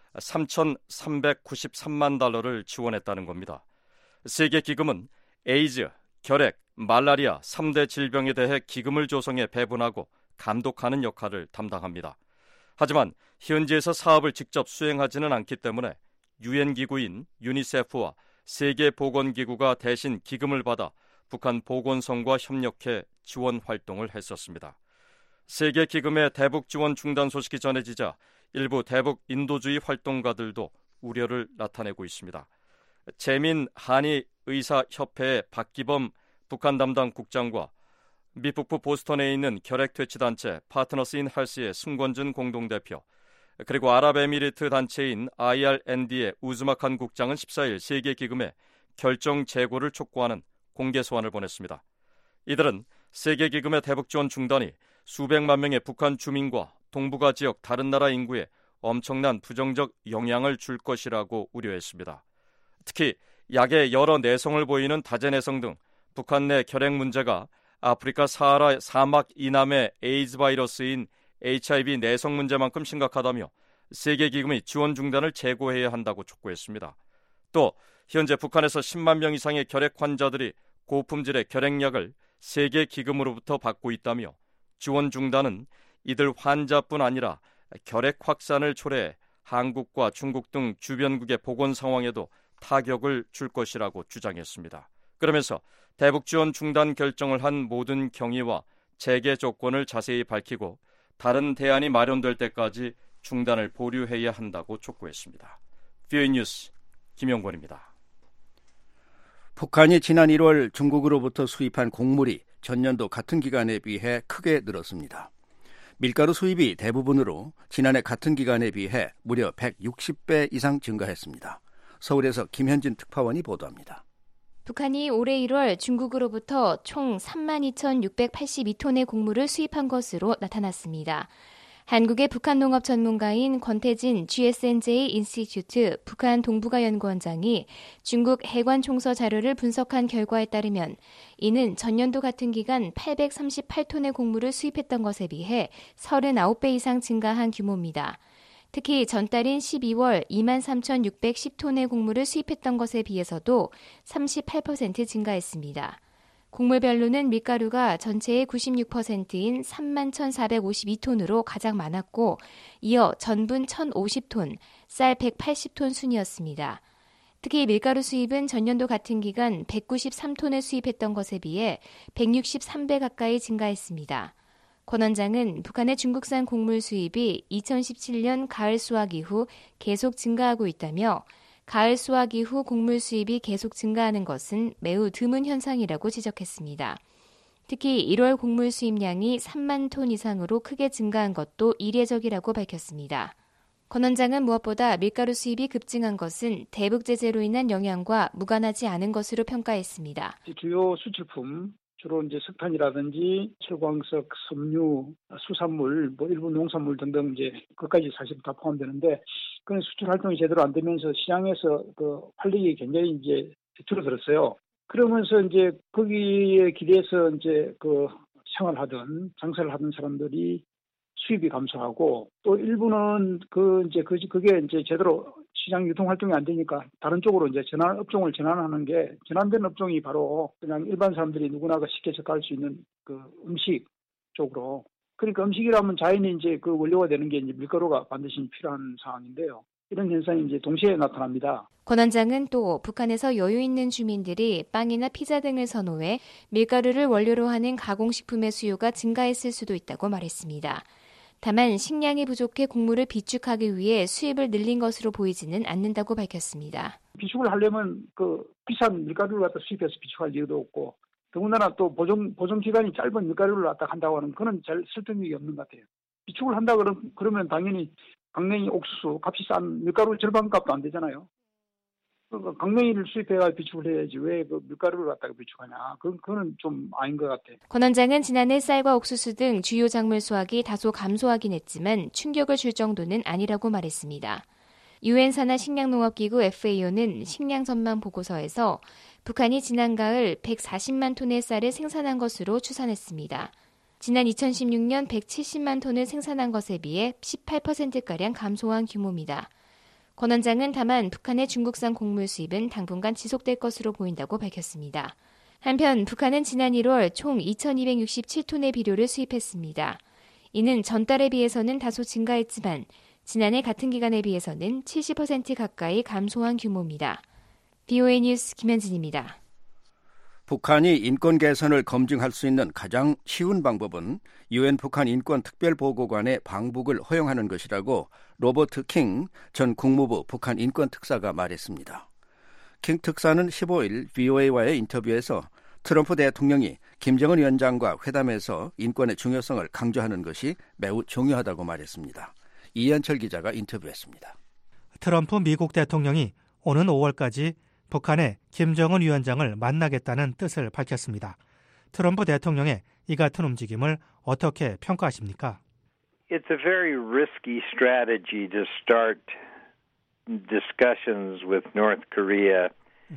3,393만 달러를 지원했다는 겁니다. 세계기금은 에이즈, 결핵, 말라리아 3대 질병에 대해 기금을 조성해 배분하고 감독하는 역할을 담당합니다. 하지만 현지에서 사업을 직접 수행하지는 않기 때문에 유엔 기구인 유니세프와 세계보건기구가 대신 기금을 받아 북한 보건성과 협력해 지원 활동을 했었습니다. 세계기금의 대북 지원 중단 소식이 전해지자 일부 대북 인도주의 활동가들도 우려를 나타내고 있습니다. 재민 한의의사협회의 박기범 북한 담당 국장과 미 북부 보스턴에 있는 결핵퇴치단체 파트너스 인 헬스의 승권준 공동대표, 그리고 아랍에미리트 단체인 IRND의 우즈마칸 국장은 14일 세계기금에 결정 재고를 촉구하는 공개 소환을 보냈습니다. 이들은 세계기금의 대북 지원 중단이 수백만 명의 북한 주민과 동북아 지역 다른 나라 인구에 엄청난 부정적 영향을 줄 것이라고 우려했습니다. 특히 약의 여러 내성을 보이는 다제내성 등 북한 내 결핵 문제가 아프리카 사하라 사막 이남의 에이즈 바이러스인 HIV 내성 문제만큼 심각하다며 세계기금이 지원 중단을 재고해야 한다고 촉구했습니다. 또 현재 북한에서 10만 명 이상의 결핵 환자들이 고품질의 결핵약을 세계기금으로부터 받고 있다며 지원 중단은 이들 환자뿐 아니라 결핵 확산을 초래해 한국과 중국 등 주변국의 보건 상황에도 타격을 줄 것이라고 주장했습니다. 그러면서 대북 지원 중단 결정을 한 모든 경위와 재개 조건을 자세히 밝히고 다른 대안이 마련될 때까지 중단을 보류해야 한다고 촉구했습니다. VOA 뉴스 김영권입니다. 북한이 지난 1월 중국으로부터 수입한 곡물이 전년도 같은 기간에 비해 크게 늘었습니다. 밀가루 수입이 대부분으로 지난해 같은 기간에 비해 무려 160배 이상 증가했습니다. 서울에서 김현진 특파원이 보도합니다. 북한이 올해 1월 중국으로부터 총 32,682톤의 곡물을 수입한 것으로 나타났습니다. 한국의 북한 농업 전문가인 권태진 GSNJ 인스티튜트 북한 동북아 연구원장이 중국 해관 총서 자료를 분석한 결과에 따르면 이는 전년도 같은 기간 838톤의 곡물을 수입했던 것에 비해 39배 이상 증가한 규모입니다. 특히 전달인 12월 23,610톤의 곡물을 수입했던 것에 비해서도 38% 증가했습니다. 곡물별로는 밀가루가 전체의 96%인 31,452톤으로 가장 많았고 이어 전분 1,050톤, 쌀 180톤 순이었습니다. 특히 밀가루 수입은 전년도 같은 기간 193톤을 수입했던 것에 비해 163배 가까이 증가했습니다. 권 원장은 북한의 중국산 곡물 수입이 2017년 가을 수확 이후 계속 증가하고 있다며 가을 수확 이후 곡물 수입이 계속 증가하는 것은 매우 드문 현상이라고 지적했습니다. 특히 1월 곡물 수입량이 3만 톤 이상으로 크게 증가한 것도 이례적이라고 밝혔습니다. 권 원장은 무엇보다 밀가루 수입이 급증한 것은 대북 제재로 인한 영향과 무관하지 않은 것으로 평가했습니다. 주요 수출품 주로 이제 석탄이라든지 철광석, 섬유, 수산물, 일부 농산물 등등 이제 그까지 사실 다 포함되는데 그런 수출 활동이 제대로 안 되면서 시장에서 그 활력이 굉장히 이제 줄어들었어요. 그러면서 이제 거기에 기대해서 이제 그 생활하던 장사를 하던 사람들이 수입이 감소하고 또 일부는 그게 이제 제대로 시장 유통 활동이 안 되니까 다른 쪽으로 이제 업종을 전환하는 게 전환된 업종이 바로 그냥 일반 사람들이 누구나가 쉽게 접할 수 있는 그 음식 쪽으로. 그러니까 음식이라면 자연히 이제 그 원료가 되는 게 이제 밀가루가 반드시 필요한 상황인데요. 이런 현상이 이제 동시에 나타납니다. 권 원장은 또 북한에서 여유 있는 주민들이 빵이나 피자 등을 선호해 밀가루를 원료로 하는 가공식품의 수요가 증가했을 수도 있다고 말했습니다. 다만 식량이 부족해 곡물을 비축하기 위해 수입을 늘린 것으로 보이지는 않는다고 밝혔습니다. 비축을 하려면 그 비싼 밀가루를 갖다 수입해서 비축할 이유도 없고 더군다나 또 보존 기간이 짧은 밀가루를 갖다 한다고 하는 그건 잘 설득력이 없는 것 같아요. 비축을 한다 그러면 당연히 강냉이, 옥수수 값이 싼 밀가루 절반 값도 안 되잖아요. 그러니까 강냉이를 수입해가 비축을 해야지 왜 그 밀가루를 갖다가 비축하냐. 그거는 좀 아닌 것 같아요. 권 원장은 지난해 쌀과 옥수수 등 주요 작물 수확이 다소 감소하긴 했지만 충격을 줄 정도는 아니라고 말했습니다. 유엔 산하 식량농업기구 FAO는 식량 전망 보고서에서 북한이 지난 가을 140만 톤의 쌀을 생산한 것으로 추산했습니다. 지난 2016년 170만 톤을 생산한 것에 비해 18%가량 감소한 규모입니다. 권 원장은 다만 북한의 중국산 곡물 수입은 당분간 지속될 것으로 보인다고 밝혔습니다. 한편 북한은 지난 1월 총 2,267톤의 비료를 수입했습니다. 이는 전달에 비해서는 다소 증가했지만 지난해 같은 기간에 비해서는 70% 가까이 감소한 규모입니다. BOA 뉴스 김현진입니다. 북한이 인권 개선을 검증할 수 있는 가장 쉬운 방법은 유엔 북한 인권 특별보고관의 방북을 허용하는 것이라고 로버트 킹 전 국무부 북한 인권 특사가 말했습니다. 킹 특사는 15일 VOA와의 인터뷰에서 트럼프 대통령이 김정은 위원장과 회담에서 인권의 중요성을 강조하는 것이 매우 중요하다고 말했습니다. 이현철 기자가 인터뷰했습니다. 트럼프 미국 대통령이 오는 5월까지 북한의 김정은 위원장을 만나겠다는 뜻을 밝혔습니다. 트럼프 대통령의 이 같은 움직임을 어떻게 평가하십니까? It's a very risky strategy to start discussions with North Korea.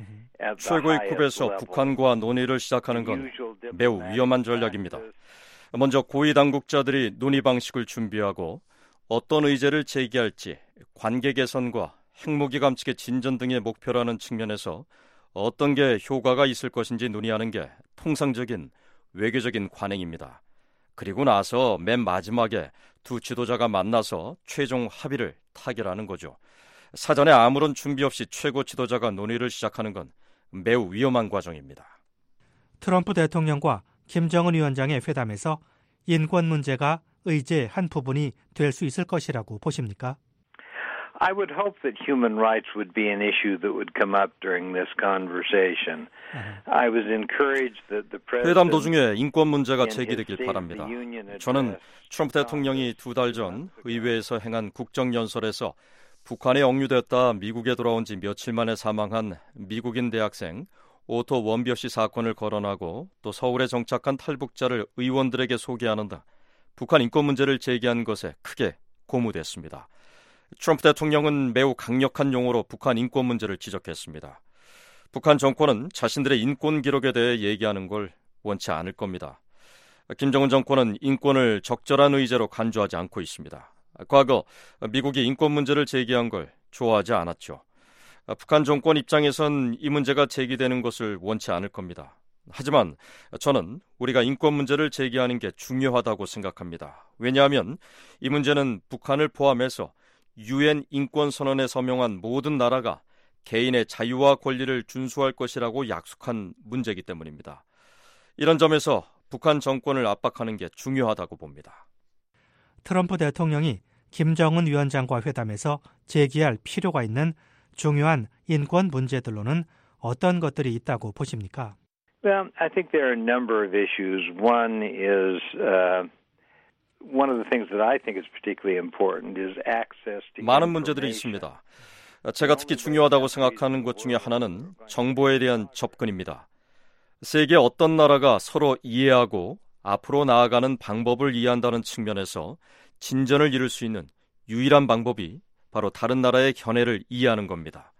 최고의 급에서 북한과 논의를 시작하는 건 매우 위험한 전략입니다. 먼저 고위 당국자들이 논의 방식을 준비하고 어떤 의제를 제기할지 관계 개선과 핵무기 감축의 진전 등의 목표라는 측면에서 어떤 게 효과가 있을 것인지 논의하는 게 통상적인 외교적인 관행입니다. 그리고 나서 맨 마지막에 두 지도자가 만나서 최종 합의를 타결하는 거죠. 사전에 아무런 준비 없이 최고 지도자가 논의를 시작하는 건 매우 위험한 과정입니다. 트럼프 대통령과 김정은 위원장의 회담에서 인권 문제가 의제의 한 부분이 될 수 있을 것이라고 보십니까? I would hope that human rights would be an issue that would come up during this conversation. I was encouraged that the president 회담 도중에 인권 문제가 제기되길 바랍니다. 저는 트럼프 대통령이 2달 전 의회에서 행한 국정연설에서 북한에 억류됐다 미국에 돌아온 지 며칠 만에 사망한 미국인 대학생 오토 원벼시 사건을 거론하고 또 서울에 정착한 탈북자를 의원들에게 소개하는 등 북한 인권 문제를 제기한 것에 크게 고무됐습니다. 트럼프 대통령은 매우 강력한 용어로 북한 인권 문제를 지적했습니다. 북한 정권은 자신들의 인권 기록에 대해 얘기하는 걸 원치 않을 겁니다. 김정은 정권은 인권을 적절한 의제로 간주하지 않고 있습니다. 과거 미국이 인권 문제를 제기한 걸 좋아하지 않았죠. 북한 정권 입장에선 이 문제가 제기되는 것을 원치 않을 겁니다. 하지만 저는 우리가 인권 문제를 제기하는 게 중요하다고 생각합니다. 왜냐하면 이 문제는 북한을 포함해서 유엔 인권선언에 서명한 모든 나라가 개인의 자유와 권리를 준수할 것이라고 약속한 문제이기 때문입니다. 이런 점에서 북한 정권을 압박하는 게 중요하다고 봅니다. 트럼프 대통령이 김정은 위원장과 회담에서 제기할 필요가 있는 중요한 인권 문제들로는 어떤 것들이 있다고 보십니까? Well, I think there are a number of issues. One is one of the things that I think is particularly important is access to 많은 문제들이 있습니다. 제가 특히 중요하다고 생각하는 것 중에 하나는 정보에 대한 접근입니다. 세계 어떤 나라가 서로 이해하고 앞으로 나아가는 방법을 이해한다는 측면에서 진전을 이룰 수 있는 유일한 방법이 바로 다른 나라의 견해를 이해하는 겁니다.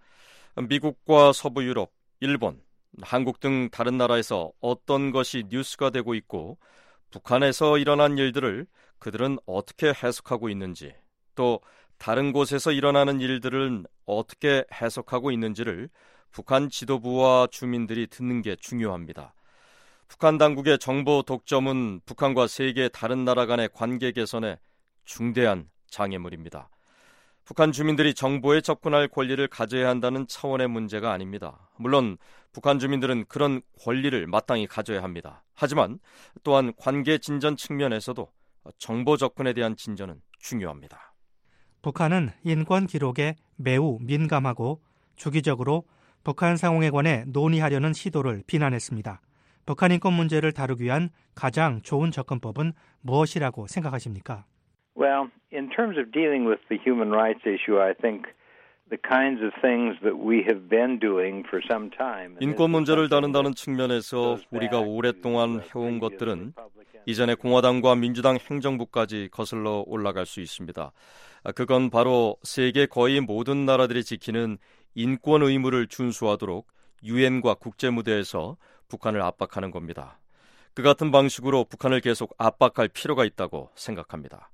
미국과 서부 유럽, 일본, 한국 등 다른 나라에서 어떤 것이 뉴스가 되고 있고 북한에서 일어난 일들을 그들은 어떻게 해석하고 있는지 또 다른 곳에서 일어나는 일들은 어떻게 해석하고 있는지를 북한 지도부와 주민들이 듣는 게 중요합니다. 북한 당국의 정보 독점은 북한과 세계 다른 나라 간의 관계 개선에 중대한 장애물입니다. 북한 주민들이 정보에 접근할 권리를 가져야 한다는 차원의 문제가 아닙니다. 물론 북한 주민들은 그런 권리를 마땅히 가져야 합니다. 하지만 또한 관계 진전 측면에서도 정보 접근에 대한 진전은 중요합니다. 북한은 인권 기록에 매우 민감하고 주기적으로 북한 상황에 관해 논의하려는 시도를 비난했습니다. 북한 인권 문제를 다루기 위한 가장 좋은 접근법은 무엇이라고 생각하십니까? Well, in terms of dealing with the human rights issue, I think the kinds of things that we have been doing for some time. 인권 문제를 다룬다는 측면에서 우리가 오랫동안 해온 것들은 이전에 공화당과 민주당 행정부까지 거슬러 올라갈 수 있습니다. 그건 바로 세계 거의 모든 나라들이 지키는 인권 의무를 준수하도록 유엔과 국제무대에서 북한을 압박하는 겁니다. 그 같은 방식으로 북한을 계속 압박할 필요가 있다고 생각합니다.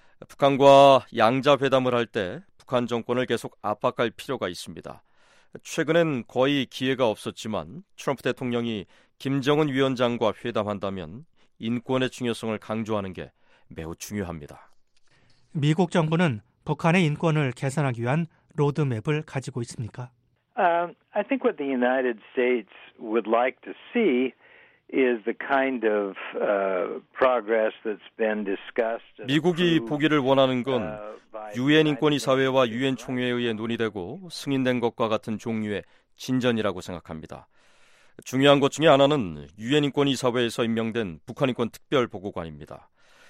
북한과 양자회담을 할 때 북한 정권을 계속 압박할 필요가 있습니다. 최근엔 거의 기회가 없었지만 트럼프 대통령이 김정은 위원장과 회담한다면 인권의 중요성을 강조하는 게 매우 중요합니다. 미국 정부는 북한의 인권을 개선하기 위한 로드맵을 가지고 있습니까? I think what the United States would like to see is the kind of progress that's been discussed. 미국이 보기를 원하는 건 유엔 인권이사회와 유엔 총회에 의해 논의되고 승인된 것과 같은 종류의 진전이라고 생각합니다. 중요한 것 중에 하나는 유엔 인권이사회에서 임명된 북한 인권 특별보고관입니다.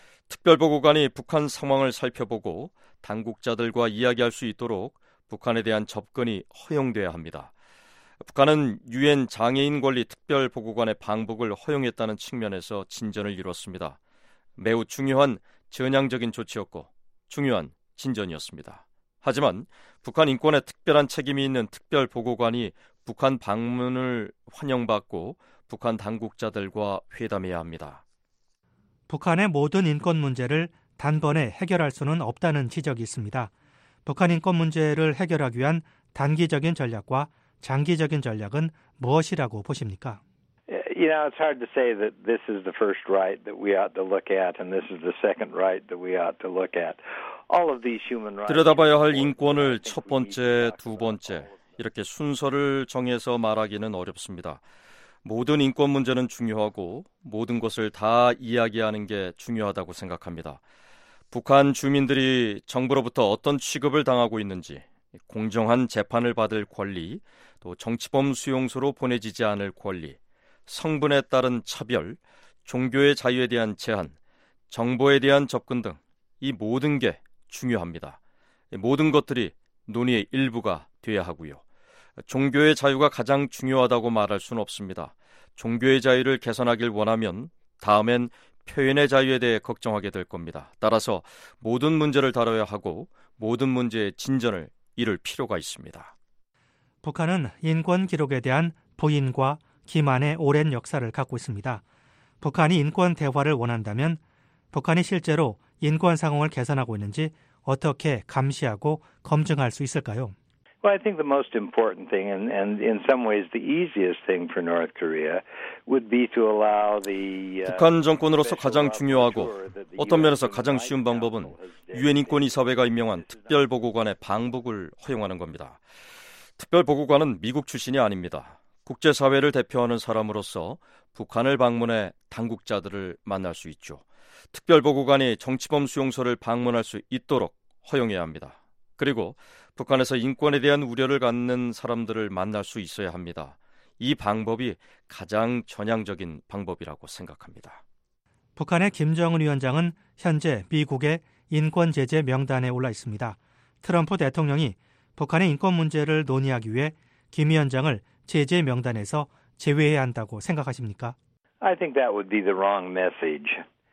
특별보고관이 북한 상황을 살펴보고 당국자들과 이야기할 수 있도록 북한에 대한 접근이 허용돼야 합니다. 북한은 유엔 장애인 권리 특별보고관의 방북을 허용했다는 측면에서 진전을 이뤘습니다. 매우 중요한 전향적인 조치였고 중요한 진전이었습니다. 하지만 북한 인권에 특별한 책임이 있는 특별보고관이 북한 방문을 환영받고 북한 당국자들과 회담해야 합니다. 북한의 모든 인권 문제를 단번에 해결할 수는 없다는 지적이 있습니다. 북한 인권 문제를 해결하기 위한 단기적인 전략과 장기적인 전략은 무엇이라고 보십니까? You know, it's hard to say that this is the first right that we ought to look at and this is the second right that we ought to look at. All of these human rights. 들여다봐야 할 인권을 첫 번째, 두 번째 이렇게 순서를 정해서 말하기는 어렵습니다. 모든 인권 문제는 중요하고 모든 것을 다 이야기하는 게 중요하다고 생각합니다. 북한 주민들이 정부로부터 어떤 취급을 당하고 있는지, 공정한 재판을 받을 권리, 또 정치범 수용소로 보내지지 않을 권리, 성분에 따른 차별, 종교의 자유에 대한 제한, 정보에 대한 접근 등 이 모든 게 중요합니다. 모든 것들이 논의의 일부가 돼야 하고요. 종교의 자유가 가장 중요하다고 말할 수는 없습니다. 종교의 자유를 개선하길 원하면 다음엔 표현의 자유에 대해 걱정하게 될 겁니다. 따라서 모든 문제를 다뤄야 하고 모든 문제의 진전을 이룰 필요가 있습니다. 북한은 인권 기록에 대한 부인과 기만의 오랜 역사를 갖고 있습니다. 북한이 인권 대화를 원한다면 북한이 실제로 인권 상황을 개선하고 있는지 어떻게 감시하고 검증할 수 있을까요? Well, I think the most important thing, and in some ways the easiest thing for North Korea, would be to allow the 북한 정권으로서 가장 중요하고 어떤 면에서 가장 쉬운 방법은 유엔 인권이사회가 임명한 특별보고관의 방북을 허용하는 겁니다. 특별보고관은 미국 출신이 아닙니다. 국제사회를 대표하는 사람으로서 북한을 방문해 당국자들을 만날 수 있죠. 특별보고관이 정치범 수용소를 방문할 수 있도록 허용해야 합니다. 그리고 북한에서 인권에 대한 우려를 갖는 사람들을 만날 수 있어야 합니다. 이 방법이 가장 전향적인 방법이라고 생각합니다. 북한의 김정은 위원장은 현재 미국의 인권 제재 명단에 올라 있습니다. 트럼프 대통령이 북한의 인권 문제를 논의하기 위해 김 위원장을 제재 명단에서 제외해야 한다고 생각하십니까? I think that would be the wrong message.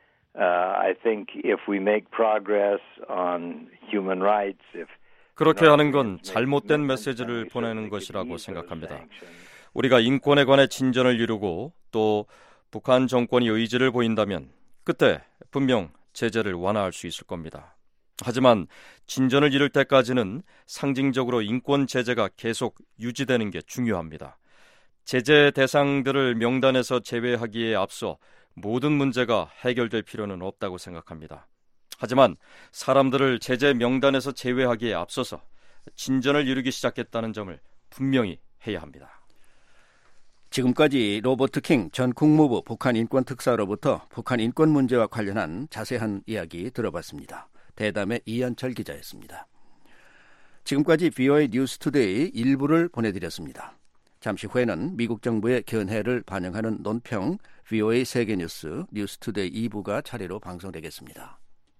I think if we make progress on human rights, 그렇게 하는 건 잘못된 메시지를 보내는 것이라고 생각합니다. 우리가 인권에 관해 진전을 이루고 또 북한 정권이 의지를 보인다면 그때 분명 제재를 완화할 수 있을 겁니다. 하지만 진전을 이룰 때까지는 상징적으로 인권 제재가 계속 유지되는 게 중요합니다. 제재 대상들을 명단에서 제외하기에 앞서 모든 문제가 해결될 필요는 없다고 생각합니다. 하지만 사람들을 제재 명단에서 제외하기에 앞서서 진전을 이루기 시작했다는 점을 분명히 해야 합니다. 지금까지 로버트 킹 전 국무부 북한 인권 특사로부터 북한 인권 문제와 관련한 자세한 이야기 들어봤습니다. 대담의 이현철 기자였습니다. 지금까지 VOA 뉴스투데이 1부를 보내드렸습니다. 잠시 후에는 미국 정부의 견해를 반영하는 논평 VOA 세계뉴스 뉴스투데이 2부가 차례로 방송되겠습니다.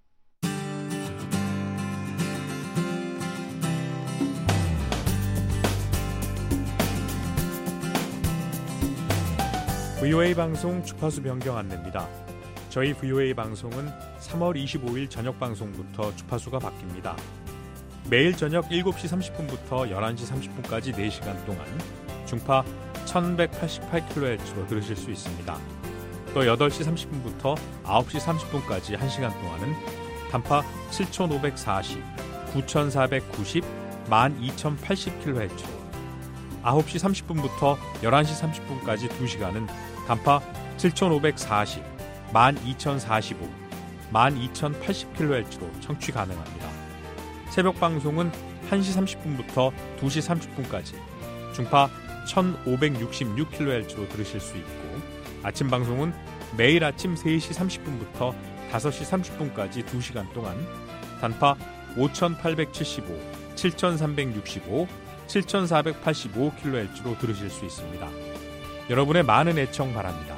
VOA 방송 주파수 변경 안내입니다. 저희 VOA 방송은 3월 25일 저녁 방송부터 주파수가 바뀝니다. 매일 저녁 7시 30분부터 11시 30분까지 4시간 동안 중파 1188kHz로 들으실 수 있습니다. 또 8시 30분부터 9시 30분까지 1시간 동안은 단파 7540, 9490, 12080kHz로 9시 30분부터 11시 30분까지 2시간은 단파 7540, 12045, 12080kHz로 청취 가능합니다. 새벽 방송은 1시 30분부터 2시 30분까지 중파 1566kHz로 들으실 수 있고 아침 방송은 매일 아침 3시 30분부터 5시 30분까지 2시간 동안 단파 5875, 7365, 7485kHz로 들으실 수 있습니다. 여러분의 많은 애청 바랍니다.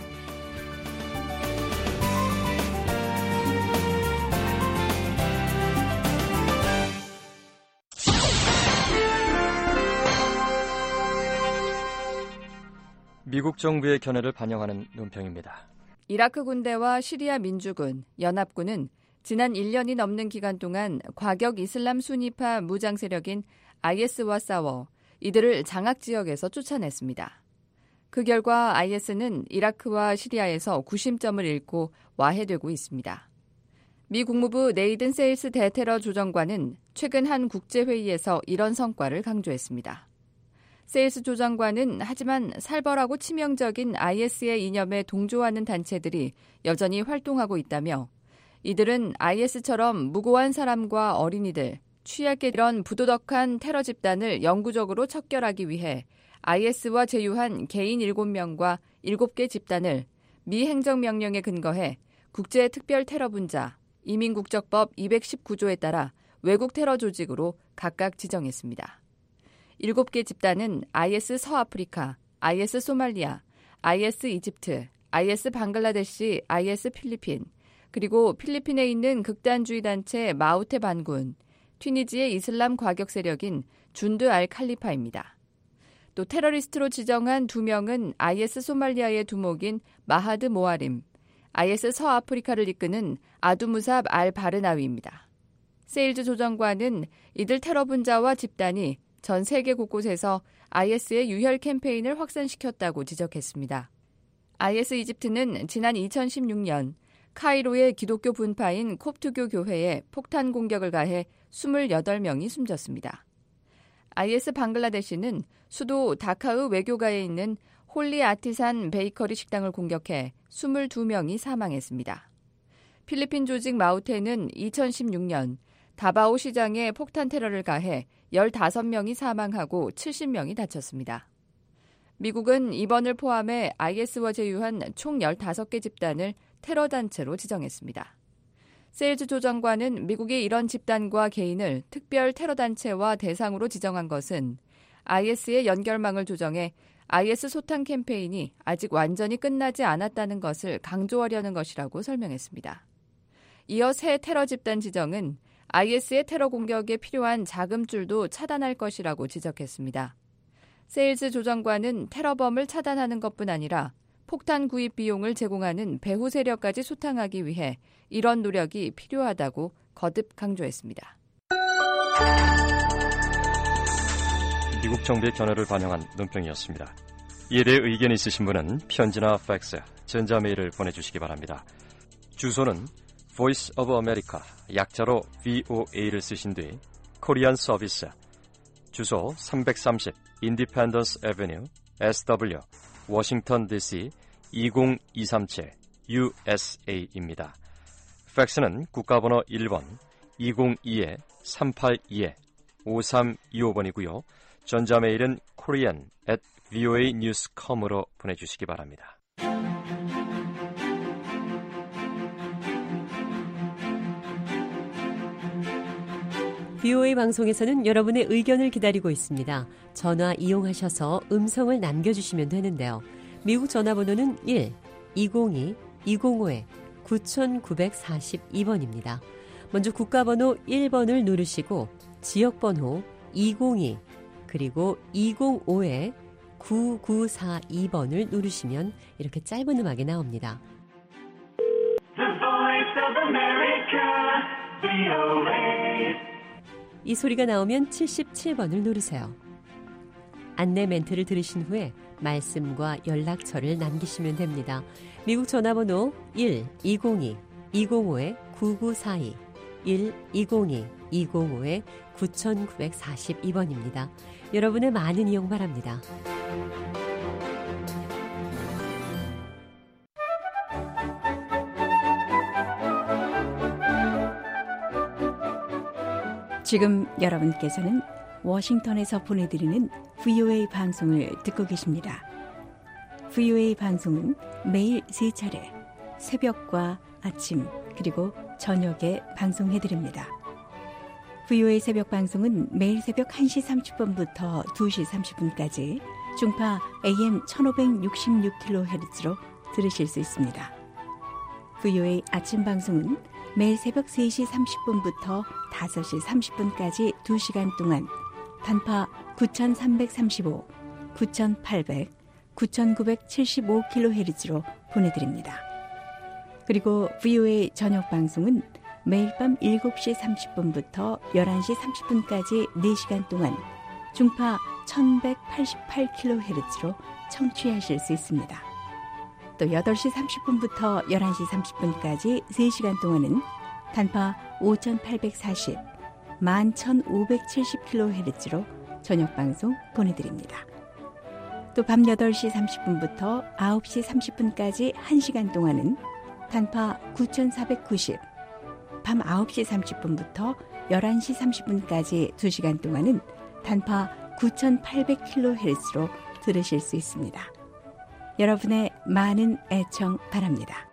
미국 정부의 견해를 반영하는 논평입니다. 이라크 군대와 시리아 민주군, 연합군은 지난 1년이 넘는 기간 동안 과격 이슬람 순위파 무장 세력인 IS와 싸워 이들을 장악 지역에서 쫓아냈습니다. 그 결과 IS는 이라크와 시리아에서 구심점을 잃고 와해되고 있습니다. 미 국무부 네이든 세일스 대테러 조정관은 최근 한 국제회의에서 이런 성과를 강조했습니다. 세일스 조정관은 하지만 살벌하고 치명적인 IS의 이념에 동조하는 단체들이 여전히 활동하고 있다며 이들은 IS처럼 무고한 사람과 어린이들, 취약계 이런 부도덕한 테러 집단을 영구적으로 척결하기 위해 IS와 제휴한 개인 7명과 7개 집단을 미 행정명령에 근거해 국제특별테러분자, 이민국적법 219조에 따라 외국 테러 조직으로 각각 지정했습니다. 7개 집단은 IS 서아프리카, IS 소말리아, IS 이집트, IS 방글라데시, IS 필리핀, 그리고 필리핀에 있는 극단주의 단체 마우테 반군, 튀니지의 이슬람 과격 세력인 준드 알 칼리파입니다. 또 테러리스트로 지정한 2명은 IS 소말리아의 두목인 마하드 모아림, IS 서아프리카를 이끄는 아두무삽 알 바르나위입니다. 세일즈 조정관은 이들 테러 분자와 집단이 전 세계 곳곳에서 IS의 유혈 캠페인을 확산시켰다고 지적했습니다. IS 이집트는 지난 2016년 카이로의 기독교 분파인 콥트교 교회에 폭탄 공격을 가해 28명이 숨졌습니다. IS 방글라데시는 수도 다카의 외교가에 있는 홀리 아티산 베이커리 식당을 공격해 22명이 사망했습니다. 필리핀 조직 마우테는 2016년 다바오 시장에 폭탄 테러를 가해 15명이 사망하고 70명이 다쳤습니다. 미국은 이번을 포함해 IS와 제휴한 총 15개 집단을 테러 단체로 지정했습니다. 세일즈 조정관은 미국이 이런 집단과 개인을 특별 테러 단체와 대상으로 지정한 것은 IS의 연결망을 조정해 IS 소탕 캠페인이 아직 완전히 끝나지 않았다는 것을 강조하려는 것이라고 설명했습니다. 이어 새 테러 집단 지정은 IS의 테러 공격에 필요한 자금줄도 차단할 것이라고 지적했습니다. 세일즈 조정관은 테러범을 차단하는 것뿐 아니라 폭탄 구입 비용을 제공하는 배후 세력까지 소탕하기 위해 이런 노력이 필요하다고 거듭 강조했습니다. 미국 정부의 견해를 반영한 논평이었습니다. 이에 대해 의견이 있으신 분은 편지나 팩스, 전자메일을 보내주시기 바랍니다. 주소는 Voice of America, 약자로 VOA를 쓰신 뒤 코리안 서비스, 주소 330 Independence Avenue, SW, 워싱턴 DC 20237 USA입니다. 팩스는 국가번호 1번 202-382-5325번이고요. 전자메일은 korean@voanews.com으로 보내주시기 바랍니다. VOA 방송에서는 여러분의 의견을 기다리고 있습니다. 전화 이용하셔서 음성을 남겨주시면 되는데요. 미국 전화번호는 1-202-205-9942번입니다. 먼저 국가번호 1번을 누르시고 지역번호 202 그리고 205-9942번을 누르시면 이렇게 짧은 음악이 나옵니다. The Voice of America, VOA. 이 소리가 나오면 77번을 누르세요. 안내 멘트를 들으신 후에 말씀과 연락처를 남기시면 됩니다. 미국 전화번호 1-202-205-9942 1-202-205-9942번입니다. 여러분의 많은 이용 바랍니다. 지금 여러분께서는 워싱턴에서 보내드리는 VOA 방송을 듣고 계십니다. VOA 방송은 매일 3차례 새벽과 아침 그리고 저녁에 방송해드립니다. VOA 새벽 방송은 매일 새벽 1시 30분부터 2시 30분까지 중파 AM 1566kHz로 들으실 수 있습니다. VOA 아침 방송은 매일 새벽 3시 30분부터 5시 30분까지 2시간 동안 단파 9335, 9800, 9975kHz로 보내드립니다. 그리고 VOA 저녁 방송은 매일 밤 7시 30분부터 11시 30분까지 4시간 동안 중파 1188kHz로 청취하실 수 있습니다. 또 8시 30분부터 11시 30분까지 3시간 동안은 단파 5840, 11570kHz로 저녁방송 보내드립니다. 또 밤 8시 30분부터 9시 30분까지 1시간 동안은 단파 9490, 밤 9시 30분부터 11시 30분까지 2시간 동안은 단파 9800kHz로 들으실 수 있습니다. 여러분의 많은 애청 바랍니다.